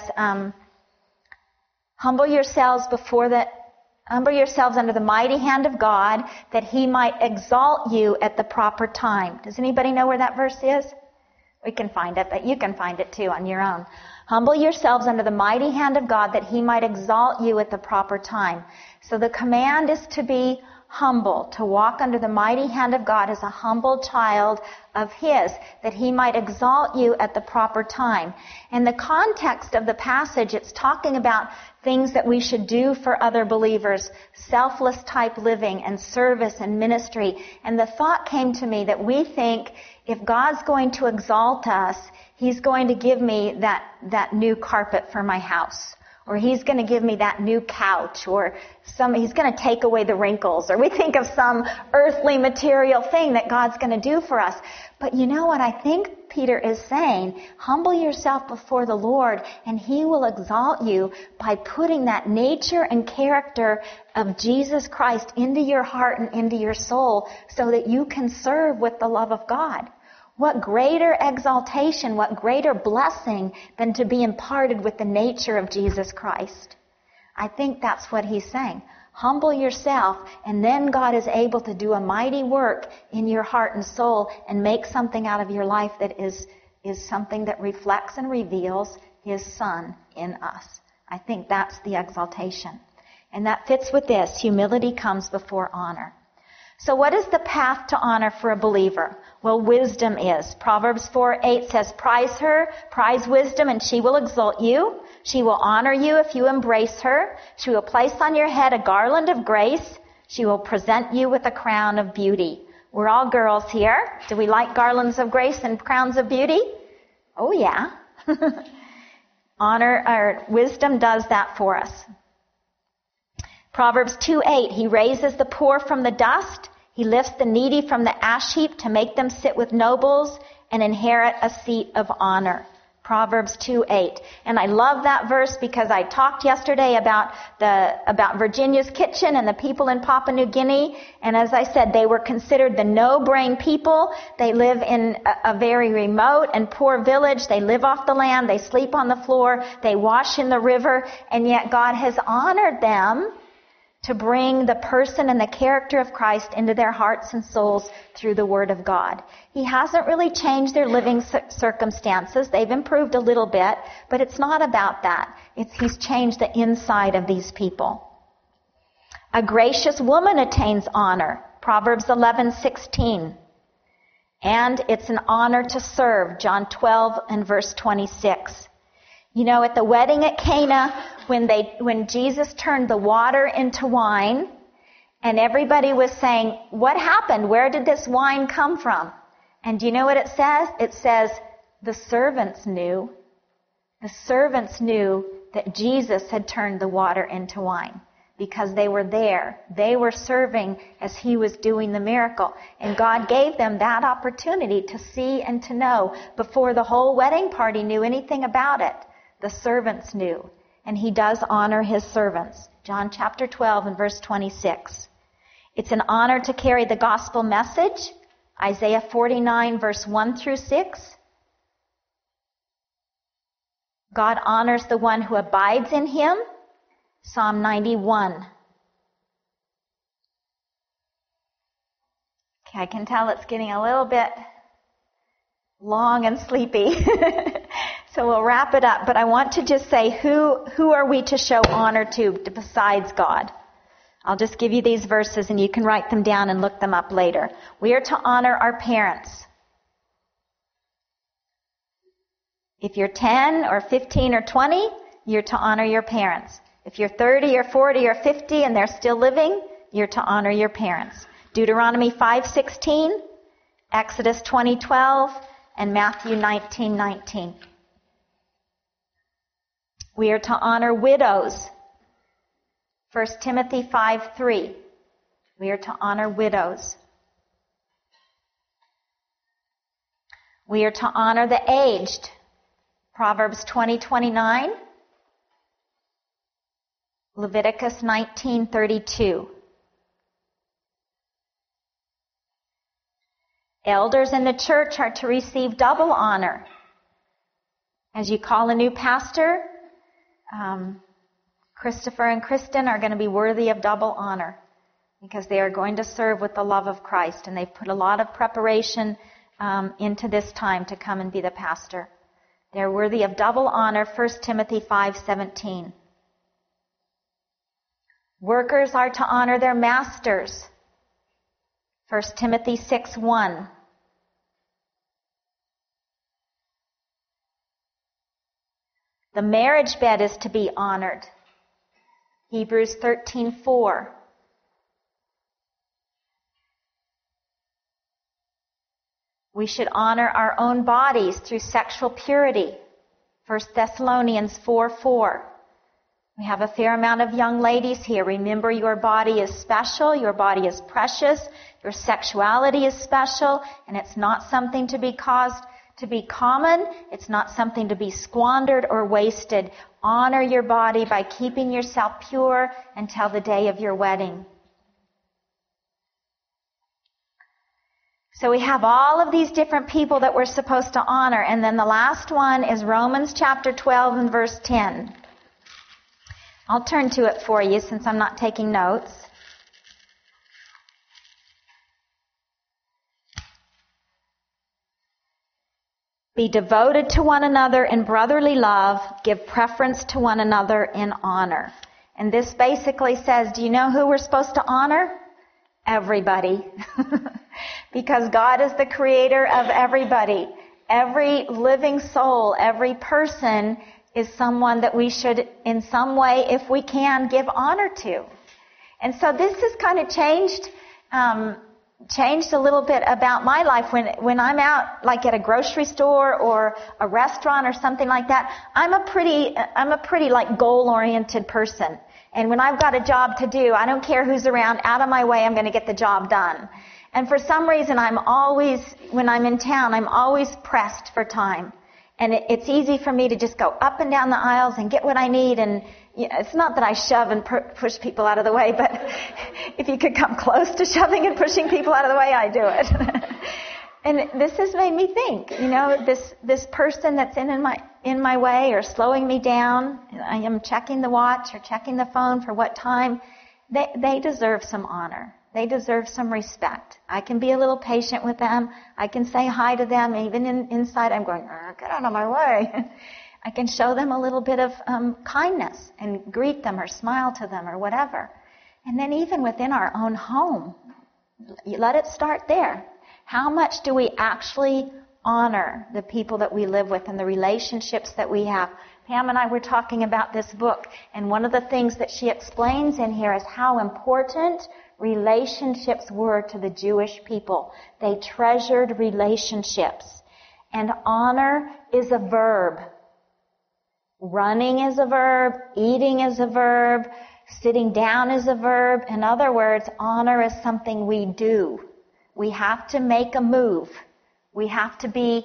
humble yourselves under the mighty hand of God, that he might exalt you at the proper time. Does anybody know where that verse is? We can find it, but you can find it too on your own. Humble yourselves under the mighty hand of God that he might exalt you at the proper time. So the command is to be humble, to walk under the mighty hand of God as a humble child of his, that he might exalt you at the proper time. In the context of the passage, it's talking about things that we should do for other believers, selfless type living and service and ministry. And the thought came to me that we think if God's going to exalt us, he's going to give me that new carpet for my house. Or he's going to give me that new couch, or he's going to take away the wrinkles, or we think of some earthly material thing that God's going to do for us. But you know what I think Peter is saying? Humble yourself before the Lord, and he will exalt you by putting that nature and character of Jesus Christ into your heart and into your soul so that you can serve with the love of God. What greater exaltation, what greater blessing than to be imparted with the nature of Jesus Christ. I think that's what he's saying. Humble yourself, and then God is able to do a mighty work in your heart and soul and make something out of your life that is something that reflects and reveals his Son in us. I think that's the exaltation. And that fits with this. Humility comes before honor. So what is the path to honor for a believer? Well, wisdom is. Proverbs 4:8 says, prize wisdom, and she will exalt you. She will honor you if you embrace her. She will place on your head a garland of grace. She will present you with a crown of beauty. We're all girls here. Do we like garlands of grace and crowns of beauty? Oh, yeah. Wisdom does that for us. Proverbs 2:8, he raises the poor from the dust. He lifts the needy from the ash heap to make them sit with nobles and inherit a seat of honor. Proverbs 2:8. And I love that verse because I talked yesterday about Virginia's Kitchen and the people in Papua New Guinea. And as I said, they were considered the no-brain people. They live in a very remote and poor village. They live off the land. They sleep on the floor. They wash in the river. And yet God has honored them to bring the person and the character of Christ into their hearts and souls through the Word of God. He hasn't really changed their living circumstances. They've improved a little bit, but it's not about that. He's changed the inside of these people. A gracious woman attains honor. Proverbs 11:16. And it's an honor to serve. John 12 and verse 26. You know, at the wedding at Cana, when Jesus turned the water into wine, and everybody was saying, what happened? Where did this wine come from? And do you know what it says? It says, the servants knew. The servants knew that Jesus had turned the water into wine because they were there. They were serving as he was doing the miracle. And God gave them that opportunity to see and to know before the whole wedding party knew anything about it. The servants knew. And he does honor his servants. John chapter 12 and verse 26. It's an honor to carry the gospel message. Isaiah 49 verse 1 through 6. God honors the one who abides in him. Psalm 91. Okay, I can tell it's getting a little bit long and sleepy. So we'll wrap it up. But I want to just say, who are we to show honor to besides God? I'll just give you these verses and you can write them down and look them up later. We are to honor our parents. If you're 10 or 15 or 20, you're to honor your parents. If you're 30 or 40 or 50 and they're still living, you're to honor your parents. Deuteronomy 5:16, Exodus 20:12, and Matthew 19:19. We are to honor widows. 1 Timothy 5:3. We are to honor widows. We are to honor the aged. Proverbs 20:29. Leviticus 19:32. Elders in the church are to receive double honor. As you call a new pastor, Christopher and Kristen are going to be worthy of double honor because they are going to serve with the love of Christ, and they've put a lot of preparation into this time to come and be the pastor. They're worthy of double honor, 1 Timothy 5:17. Workers are to honor their masters, 1 Timothy 6:1. The marriage bed is to be honored, Hebrews 13:4. We should honor our own bodies through sexual purity, 1 Thessalonians 4:4. We have a fair amount of young ladies here. Remember, your body is special, your body is precious, your sexuality is special, and it's not something to be caused to be common. It's not something to be squandered or wasted. Honor your body by keeping yourself pure until the day of your wedding. So we have all of these different people that we're supposed to honor. And then the last one is Romans chapter 12 and verse 10. I'll turn to it for you since I'm not taking notes. Be devoted to one another in brotherly love. Give preference to one another in honor. And this basically says, do you know who we're supposed to honor? Everybody. Because God is the creator of everybody. Every living soul, every person is someone that we should, in some way, if we can, give honor to. And so this has kind of changed a little bit about my life. When I'm out, like at a grocery store or a restaurant or something like that, I'm a pretty like goal-oriented person. And when I've got a job to do, I don't care who's around, out of my way, I'm going to get the job done. And for some reason, when I'm in town, I'm always pressed for time. And it's easy for me to just go up and down the aisles and get what I need. And it's not that I shove and push people out of the way, but if you could come close to shoving and pushing people out of the way, I do it. And this has made me think, this person that's in my way or slowing me down, I am checking the watch or checking the phone for what time, they deserve some honor. They deserve some respect. I can be a little patient with them. I can say hi to them. Even inside, I'm going, get out of my way. I can show them a little bit of kindness and greet them or smile to them or whatever. And then even within our own home, let it start there. How much do we actually honor the people that we live with and the relationships that we have? Pam and I were talking about this book, and one of the things that she explains in here is how important relationships were to the Jewish people. They treasured relationships. And honor is a verb. Running is a verb. Eating is a verb. Sitting down is a verb. In other words, honor is something we do. We have to make a move. We have to be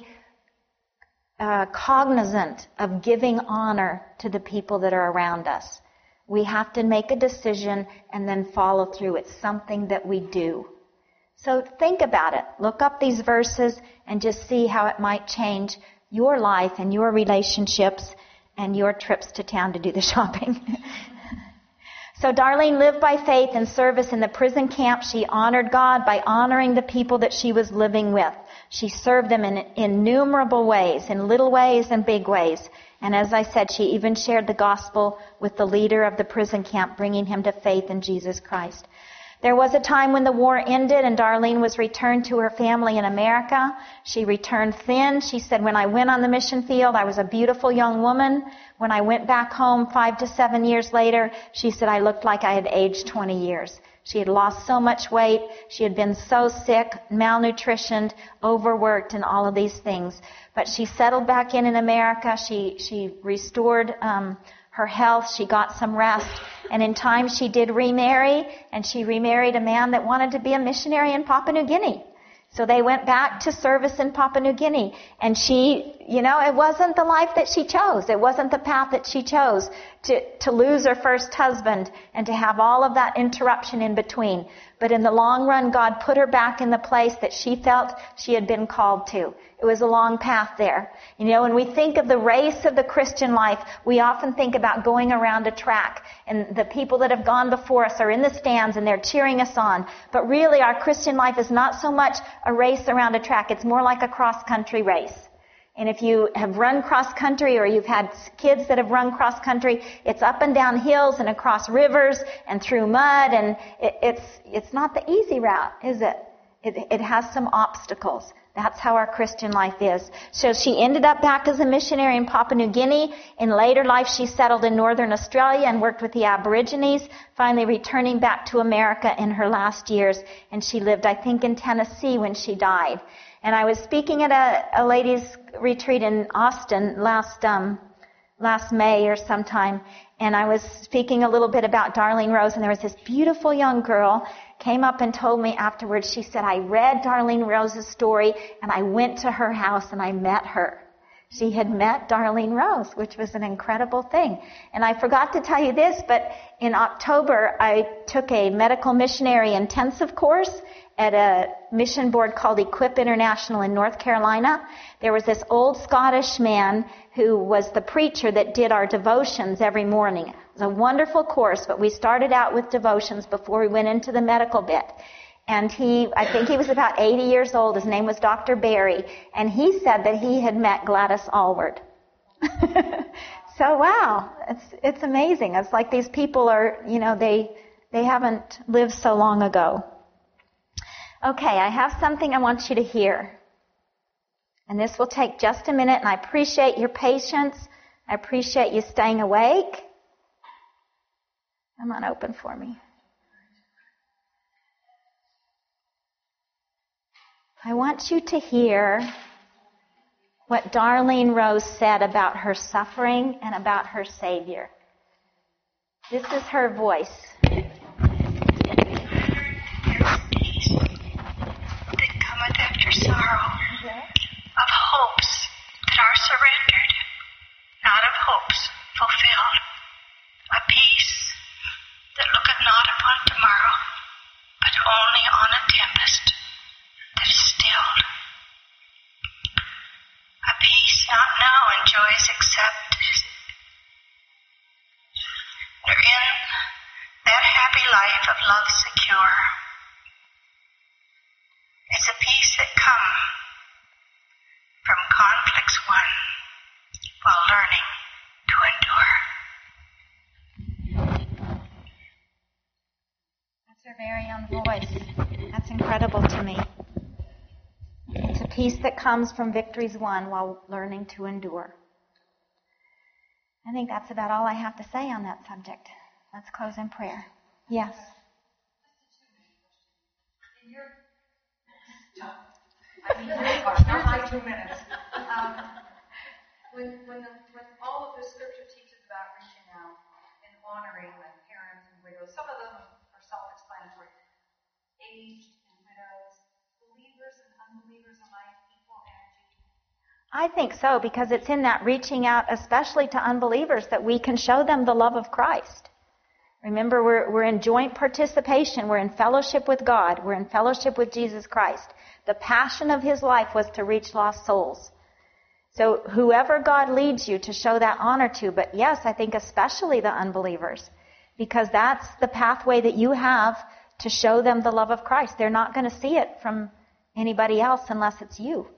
cognizant of giving honor to the people that are around us. We have to make a decision and then follow through. It's something that we do. So think about it. Look up these verses and just see how it might change your life and your relationships and your trips to town to do the shopping. So Darlene lived by faith and service in the prison camp. She honored God by honoring the people that she was living with. She served them in innumerable ways, in little ways and big ways. And as I said, she even shared the gospel with the leader of the prison camp, bringing him to faith in Jesus Christ. There was a time when the war ended and Darlene was returned to her family in America. She returned thin. She said, when I went on the mission field, I was a beautiful young woman. When I went back home 5 to 7 years later, she said, I looked like I had aged 20 years. She had lost so much weight. She had been so sick, malnutritioned, overworked, and all of these things. But she settled back in America. She restored her health. She got some rest. And in time she did remarry, and she remarried a man that wanted to be a missionary in Papua New Guinea. So they went back to service in Papua New Guinea. And she, it wasn't the life that she chose. It wasn't the path that she chose to lose her first husband and to have all of that interruption in between. But in the long run, God put her back in the place that she felt she had been called to. It was a long path there. When we think of the race of the Christian life, we often think about going around a track, and the people that have gone before us are in the stands and they're cheering us on. But really, our Christian life is not so much a race around a track. It's more like a cross-country race. And if you have run cross-country or you've had kids that have run cross-country, it's up and down hills and across rivers and through mud, and it's not the easy route, is it? It has some obstacles. That's how our Christian life is. So she ended up back as a missionary in Papua New Guinea. In later life, she settled in northern Australia and worked with the Aborigines, finally returning back to America in her last years. And she lived, I think, in Tennessee when she died. And I was speaking at a ladies' retreat in Austin last May or sometime, and I was speaking a little bit about Darlene Rose, and there was this beautiful young girl came up and told me afterwards, she said, I read Darlene Rose's story, and I went to her house and I met her. She had met Darlene Rose, which was an incredible thing. And I forgot to tell you this, but in October, I took a medical missionary intensive course at a mission board called Equip International in North Carolina. There was this old Scottish man who was the preacher that did our devotions every morning. It was a wonderful course, but we started out with devotions before we went into the medical bit. And I think he was about 80 years old. His name was Dr. Barry. And he said that he had met Gladys Aylward. So wow, it's amazing. It's like these people are, they haven't lived so long ago. Okay, I have something I want you to hear. And this will take just a minute, and I appreciate your patience. I appreciate you staying awake. Come on, open for me. I want you to hear what Darlene Rose said about her suffering and about her Savior. This is her voice. Sorrow of hopes that are surrendered, not of hopes fulfilled. A peace that looketh not upon tomorrow, but only on a tempest that is stilled. A peace not now enjoys except nor in that happy life of love secure. It's a peace that come from conflicts won while learning to endure. That's her very own voice. That's incredible to me. It's a peace that comes from victories won while learning to endure. I think that's about all I have to say on that subject. Let's close in prayer. Yes. Not my 2 minutes. When all of the scripture teaches about reaching out and honoring like parents and widows, some of them are self-explanatory. Aged and widows, believers and unbelievers alike, equal energy. I think so, because it's in that reaching out, especially to unbelievers, that we can show them the love of Christ. Remember, we're in joint participation. We're in fellowship with God. We're in fellowship with Jesus Christ. The passion of his life was to reach lost souls. So whoever God leads you to show that honor to, but yes, I think especially the unbelievers, because that's the pathway that you have to show them the love of Christ. They're not going to see it from anybody else unless it's you.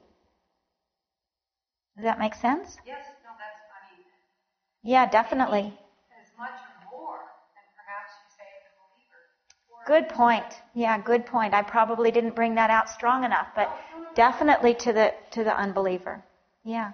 Does that make sense? Yes, no, that's, Yeah, definitely. as much or more than perhaps you say as a believer. Good point. Yeah, good point. I probably didn't bring that out strong enough, but definitely to the unbeliever. Yeah.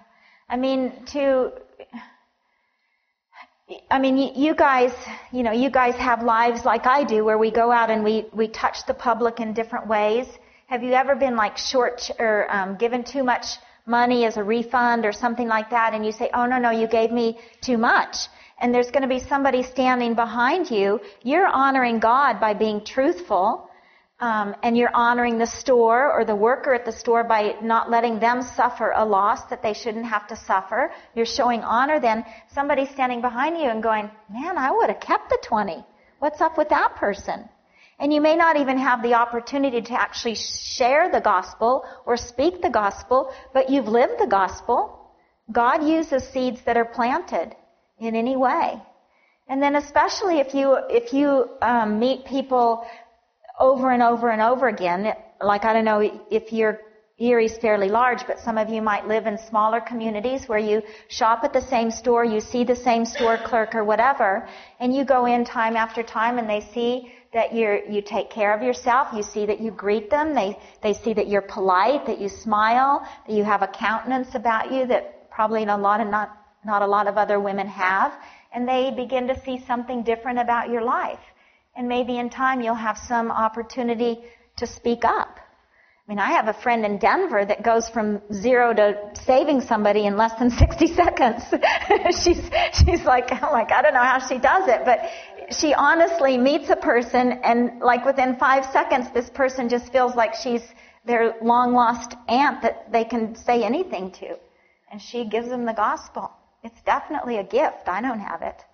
You guys have lives like I do where we go out and we touch the public in different ways. Have you ever been like short or given too much money as a refund or something like that, and you say, oh, no, you gave me too much? And there's going to be somebody standing behind you. You're honoring God by being truthful, and you're honoring the store or the worker at the store by not letting them suffer a loss that they shouldn't have to suffer. You're showing honor. Then somebody standing behind you and going, man, I would have kept the 20. What's up with that person? And you may not even have the opportunity to actually share the gospel or speak the gospel, but you've lived the gospel. God uses seeds that are planted in any way. And then especially if you meet people over and over and over again, like I don't know if Erie's fairly large, but some of you might live in smaller communities where you shop at the same store, you see the same store clerk or whatever, and you go in time after time and they see that you take care of yourself, you see that you greet them, they see that you're polite, that you smile, that you have a countenance about you that probably not a lot of other women have, and they begin to see something different about your life. And maybe in time you'll have some opportunity to speak up. I mean, I have a friend in Denver that goes from 0 to saving somebody in less than 60 seconds. she's like, I don't know how she does it, but she honestly meets a person and like within 5 seconds, this person just feels like she's their long lost aunt that they can say anything to. And she gives them the gospel. It's definitely a gift. I don't have it.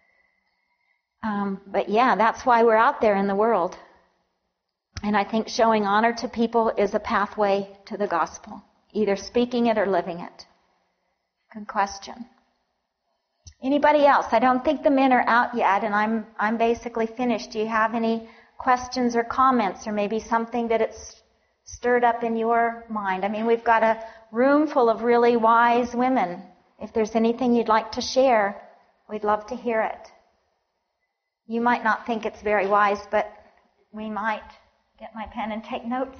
But yeah, that's why we're out there in the world. And I think showing honor to people is a pathway to the gospel, either speaking it or living it. Good question. Anybody else? I don't think the men are out yet, and I'm basically finished. Do you have any questions or comments, or maybe something that it's stirred up in your mind? I mean, we've got a room full of really wise women. If there's anything you'd like to share, we'd love to hear it. You might not think it's very wise, but we might. Get my pen and take notes.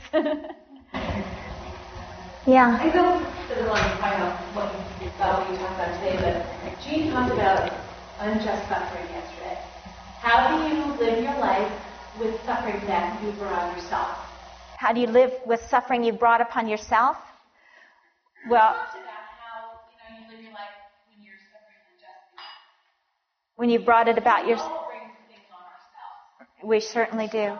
Yeah. I don't really want to find out what you talked about today, but Jean talked about unjust suffering yesterday. How do you live your life with suffering that you brought on yourself? How do you live with suffering you brought upon yourself? Well, you talked about how you live your life when you're suffering unjustly. When you brought it about yourself. We all bring some things on ourselves. We certainly do.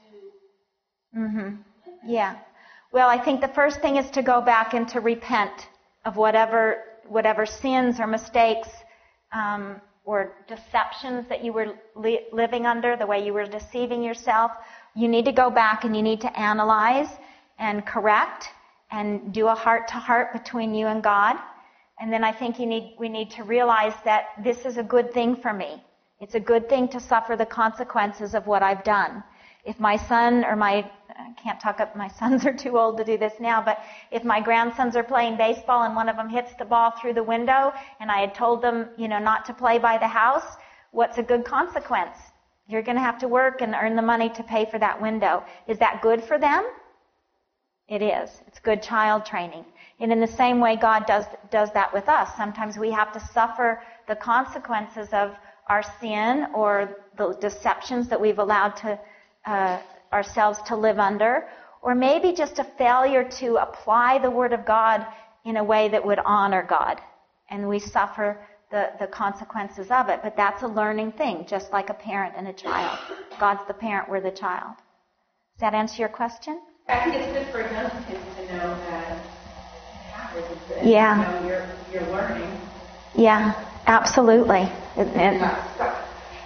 Yeah. Well, I think the first thing is to go back and to repent of whatever sins or mistakes or deceptions that you were living under, the way you were deceiving yourself. You need to go back and you need to analyze and correct and do a heart-to-heart between you and God. And then I think we need to realize that this is a good thing for me. It's a good thing to suffer the consequences of what I've done. If my son or I can't talk up, my sons are too old to do this now, but if my grandsons are playing baseball and one of them hits the ball through the window and I had told them, not to play by the house, what's a good consequence? You're going to have to work and earn the money to pay for that window. Is that good for them? It is. It's good child training. And in the same way, God does that with us. Sometimes we have to suffer the consequences of our sin or the deceptions that we've allowed to ourselves to live under, or maybe just a failure to apply the Word of God in a way that would honor God. And we suffer the consequences of it. But that's a learning thing, just like a parent and a child. God's the parent, we're the child. Does that answer your question? I think it's good for young kids to know that it happens. Yeah. You're learning. Yeah, absolutely. You're not stuck.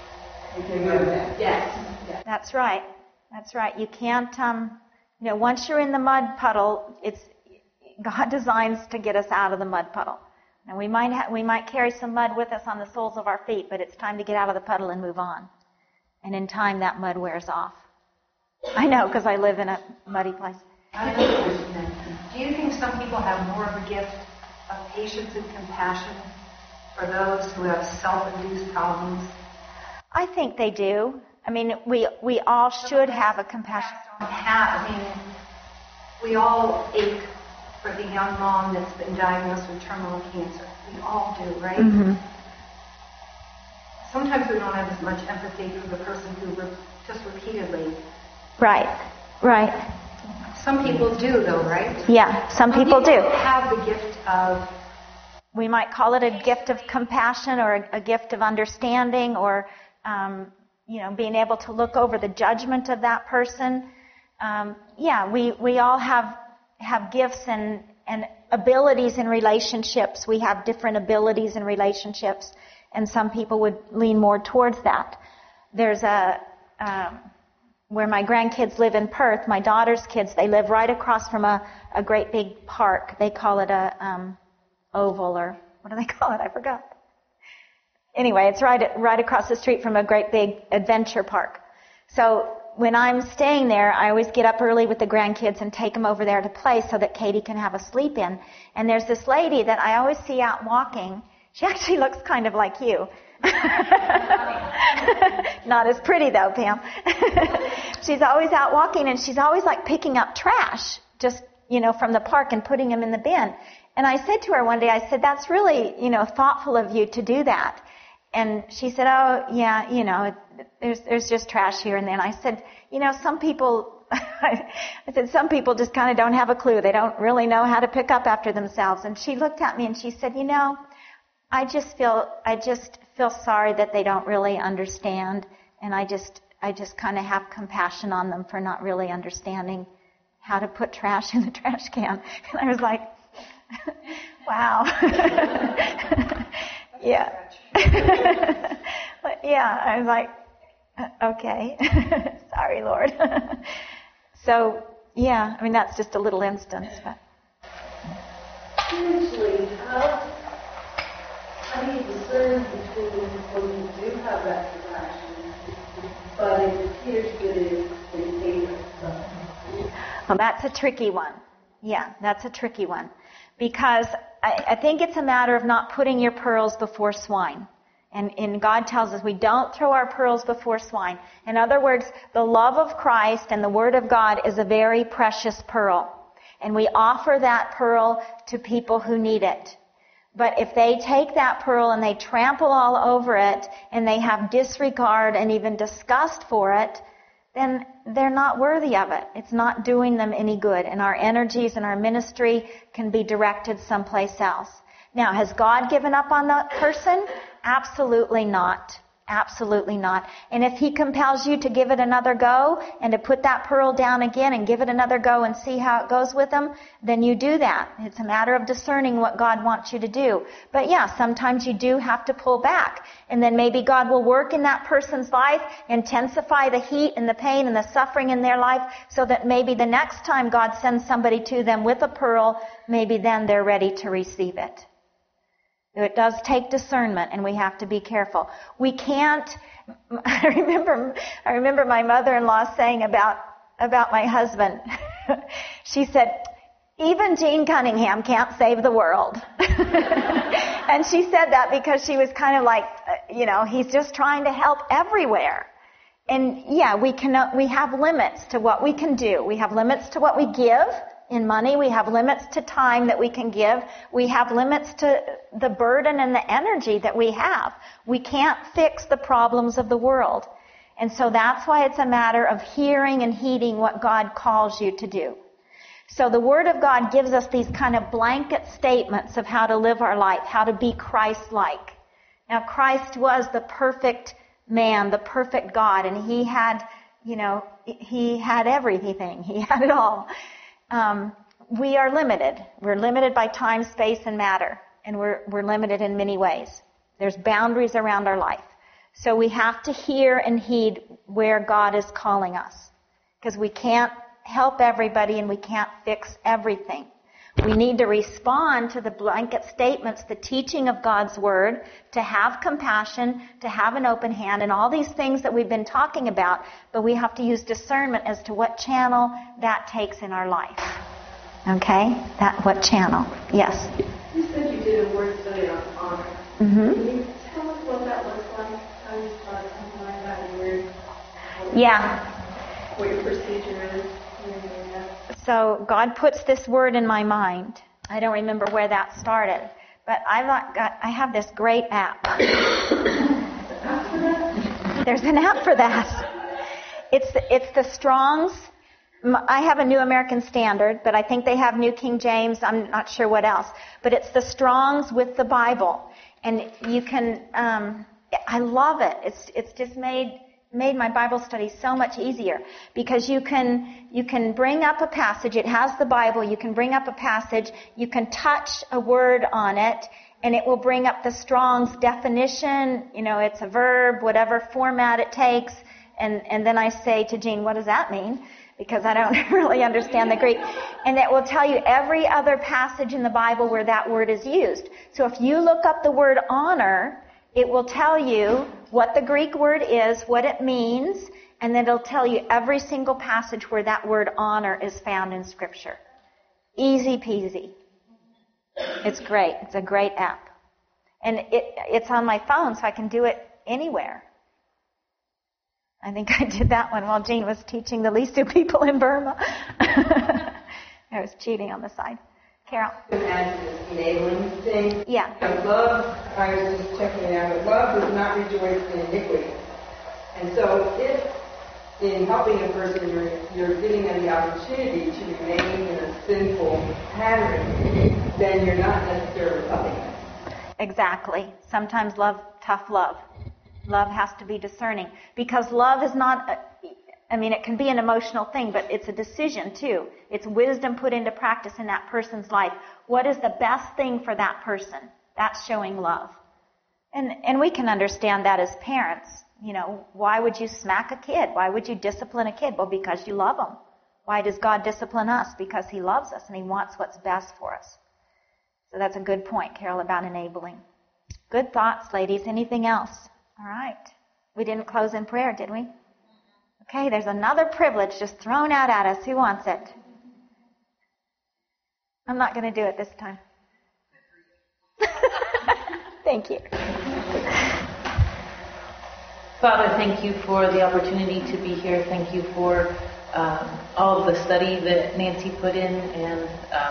Yes. That's right. That's right. You can't, once you're in the mud puddle, God designs to get us out of the mud puddle. And we might carry some mud with us on the soles of our feet, but it's time to get out of the puddle and move on. And in time, that mud wears off. I know, because I live in a muddy place. I have a question then. Do you think some people have more of a gift of patience and compassion for those who have self-induced problems? I think they do. I mean, we all should have a compassion. We all ache for the young mom that's been diagnosed with terminal cancer. We all do, right? Mm-hmm. Sometimes we don't have as much empathy for the person who just repeatedly. Right. Some people do, though, right? Yeah, some people do. Have the gift of. We might call it a gift of compassion or a gift of understanding or, being able to look over the judgment of that person. We all have gifts and abilities in relationships. We have different abilities in relationships, and some people would lean more towards that. There's where my grandkids live in Perth, my daughter's kids, they live right across from a great big park. They call it a oval, or what do they call it? I forgot. Anyway, it's right across the street from a great big adventure park. So when I'm staying there, I always get up early with the grandkids and take them over there to play so that Katie can have a sleep in. And there's this lady that I always see out walking. She actually looks kind of like you. Not as pretty though, Pam. She's always out walking, and she's always like picking up trash, just, from the park and putting them in the bin. And I said to her one day, I said, that's really, thoughtful of you to do that. And she said, oh, yeah, there's just trash here and there. And I said, some people, some people just kind of don't have a clue. They don't really know how to pick up after themselves. And she looked at me and she said, I just feel sorry that they don't really understand. And I just kind of have compassion on them for not really understanding how to put trash in the trash can. And I was like, wow. Yeah. Yeah, I was like, okay. Sorry, Lord. So, yeah, that's just a little instance. But. Spiritually, how do you discern between when you do have that compassion, but it appears that it is in favor of something? Well, that's a tricky one. Yeah, that's a tricky one. Because I think it's a matter of not putting your pearls before swine. And God tells us we don't throw our pearls before swine. In other words, the love of Christ and the Word of God is a very precious pearl. And we offer that pearl to people who need it. But if they take that pearl and they trample all over it and they have disregard and even disgust for it, then they're not worthy of it. It's not doing them any good. And our energies and our ministry can be directed someplace else. Now, has God given up on that person? Absolutely not. Absolutely not. And if He compels you to give it another go and to put that pearl down again and give it another go and see how it goes with them, then you do that. It's a matter of discerning what God wants you to do. But yeah, sometimes you do have to pull back. And then maybe God will work in that person's life, intensify the heat and the pain and the suffering in their life so that maybe the next time God sends somebody to them with a pearl, maybe then they're ready to receive it. It does take discernment, and we have to be careful. We can't. I remember my mother-in-law saying about my husband. She said, "Even Gene Cunningham can't save the world." And she said that because she was kind of like, he's just trying to help everywhere. And yeah, we have limits to what we can do. We have limits to what we give. In money, we have limits to time that we can give. We have limits to the burden and the energy that we have. We can't fix the problems of the world. And so that's why it's a matter of hearing and heeding what God calls you to do. So the Word of God gives us these kind of blanket statements of how to live our life, how to be Christ-like. Now, Christ was the perfect man, the perfect God, and He had everything. He had it all. We are limited. We're limited by time, space, and matter. And we're limited in many ways. There's boundaries around our life. So we have to hear and heed where God is calling us. Because we can't help everybody and we can't fix everything. We need to respond to the blanket statements, the teaching of God's Word, to have compassion, to have an open hand, and all these things that we've been talking about, but we have to use discernment as to what channel that takes in our life. Okay? What channel? Yes? You said you did a word study on honor. Mm-hmm. Can you tell us what that looks like? How you start something like that in your... Yeah. What your procedure is? So God puts this word in my mind. I don't remember where that started, but I have this great app. There's an app for that. It's the Strong's. I have a New American Standard, but I think they have New King James. I'm not sure what else. But it's the Strong's with the Bible, and you can. I love it. It's just made my Bible study so much easier because you can bring up a passage. It has the Bible. You can bring up a passage. You can touch a word on it, and it will bring up the Strong's definition. It's a verb, whatever format it takes, And then I say to Jean, what does that mean? Because I don't really understand the Greek. And it will tell you every other passage in the Bible where that word is used. So if you look up the word honor, it will tell you what the Greek word is, what it means, and then it'll tell you every single passage where that word honor is found in Scripture. Easy peasy. It's great. It's a great app. And it's on my phone, so I can do it anywhere. I think I did that one while Jean was teaching the Lisu people in Burma. I was cheating on the side. Carol? Add to this enabling thing. Yeah. Love, I was just checking it out, but love does not rejoice in iniquity. And so if in helping a person you're giving them the opportunity to remain in a sinful pattern, then you're not necessarily loving them. Exactly. Sometimes tough love. Love has to be discerning. Because love is not, it can be an emotional thing, but it's a decision too. It's wisdom put into practice in that person's life. What is the best thing for that person? That's showing love. And we can understand that as parents. Why would you smack a kid? Why would you discipline a kid? Well, because you love them. Why does God discipline us? Because He loves us and He wants what's best for us. So that's a good point, Carol, about enabling. Good thoughts, ladies. Anything else? All right. We didn't close in prayer, did we? Okay, there's another privilege just thrown out at us. Who wants it? I'm not going to do it this time. Thank you. Father, thank you for the opportunity to be here. Thank you for all of the study that Nancy put in and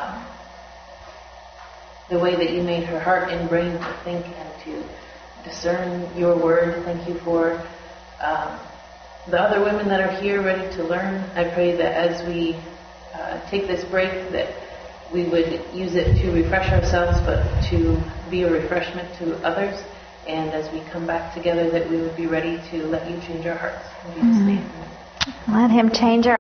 the way that you made her heart and brain to think and to discern your word. Thank you for the other women that are here ready to learn. I pray that as we take this break that we would use it to refresh ourselves, but to be a refreshment to others. And as we come back together, that we would be ready to let you change our hearts. In Jesus' name. Let Him change our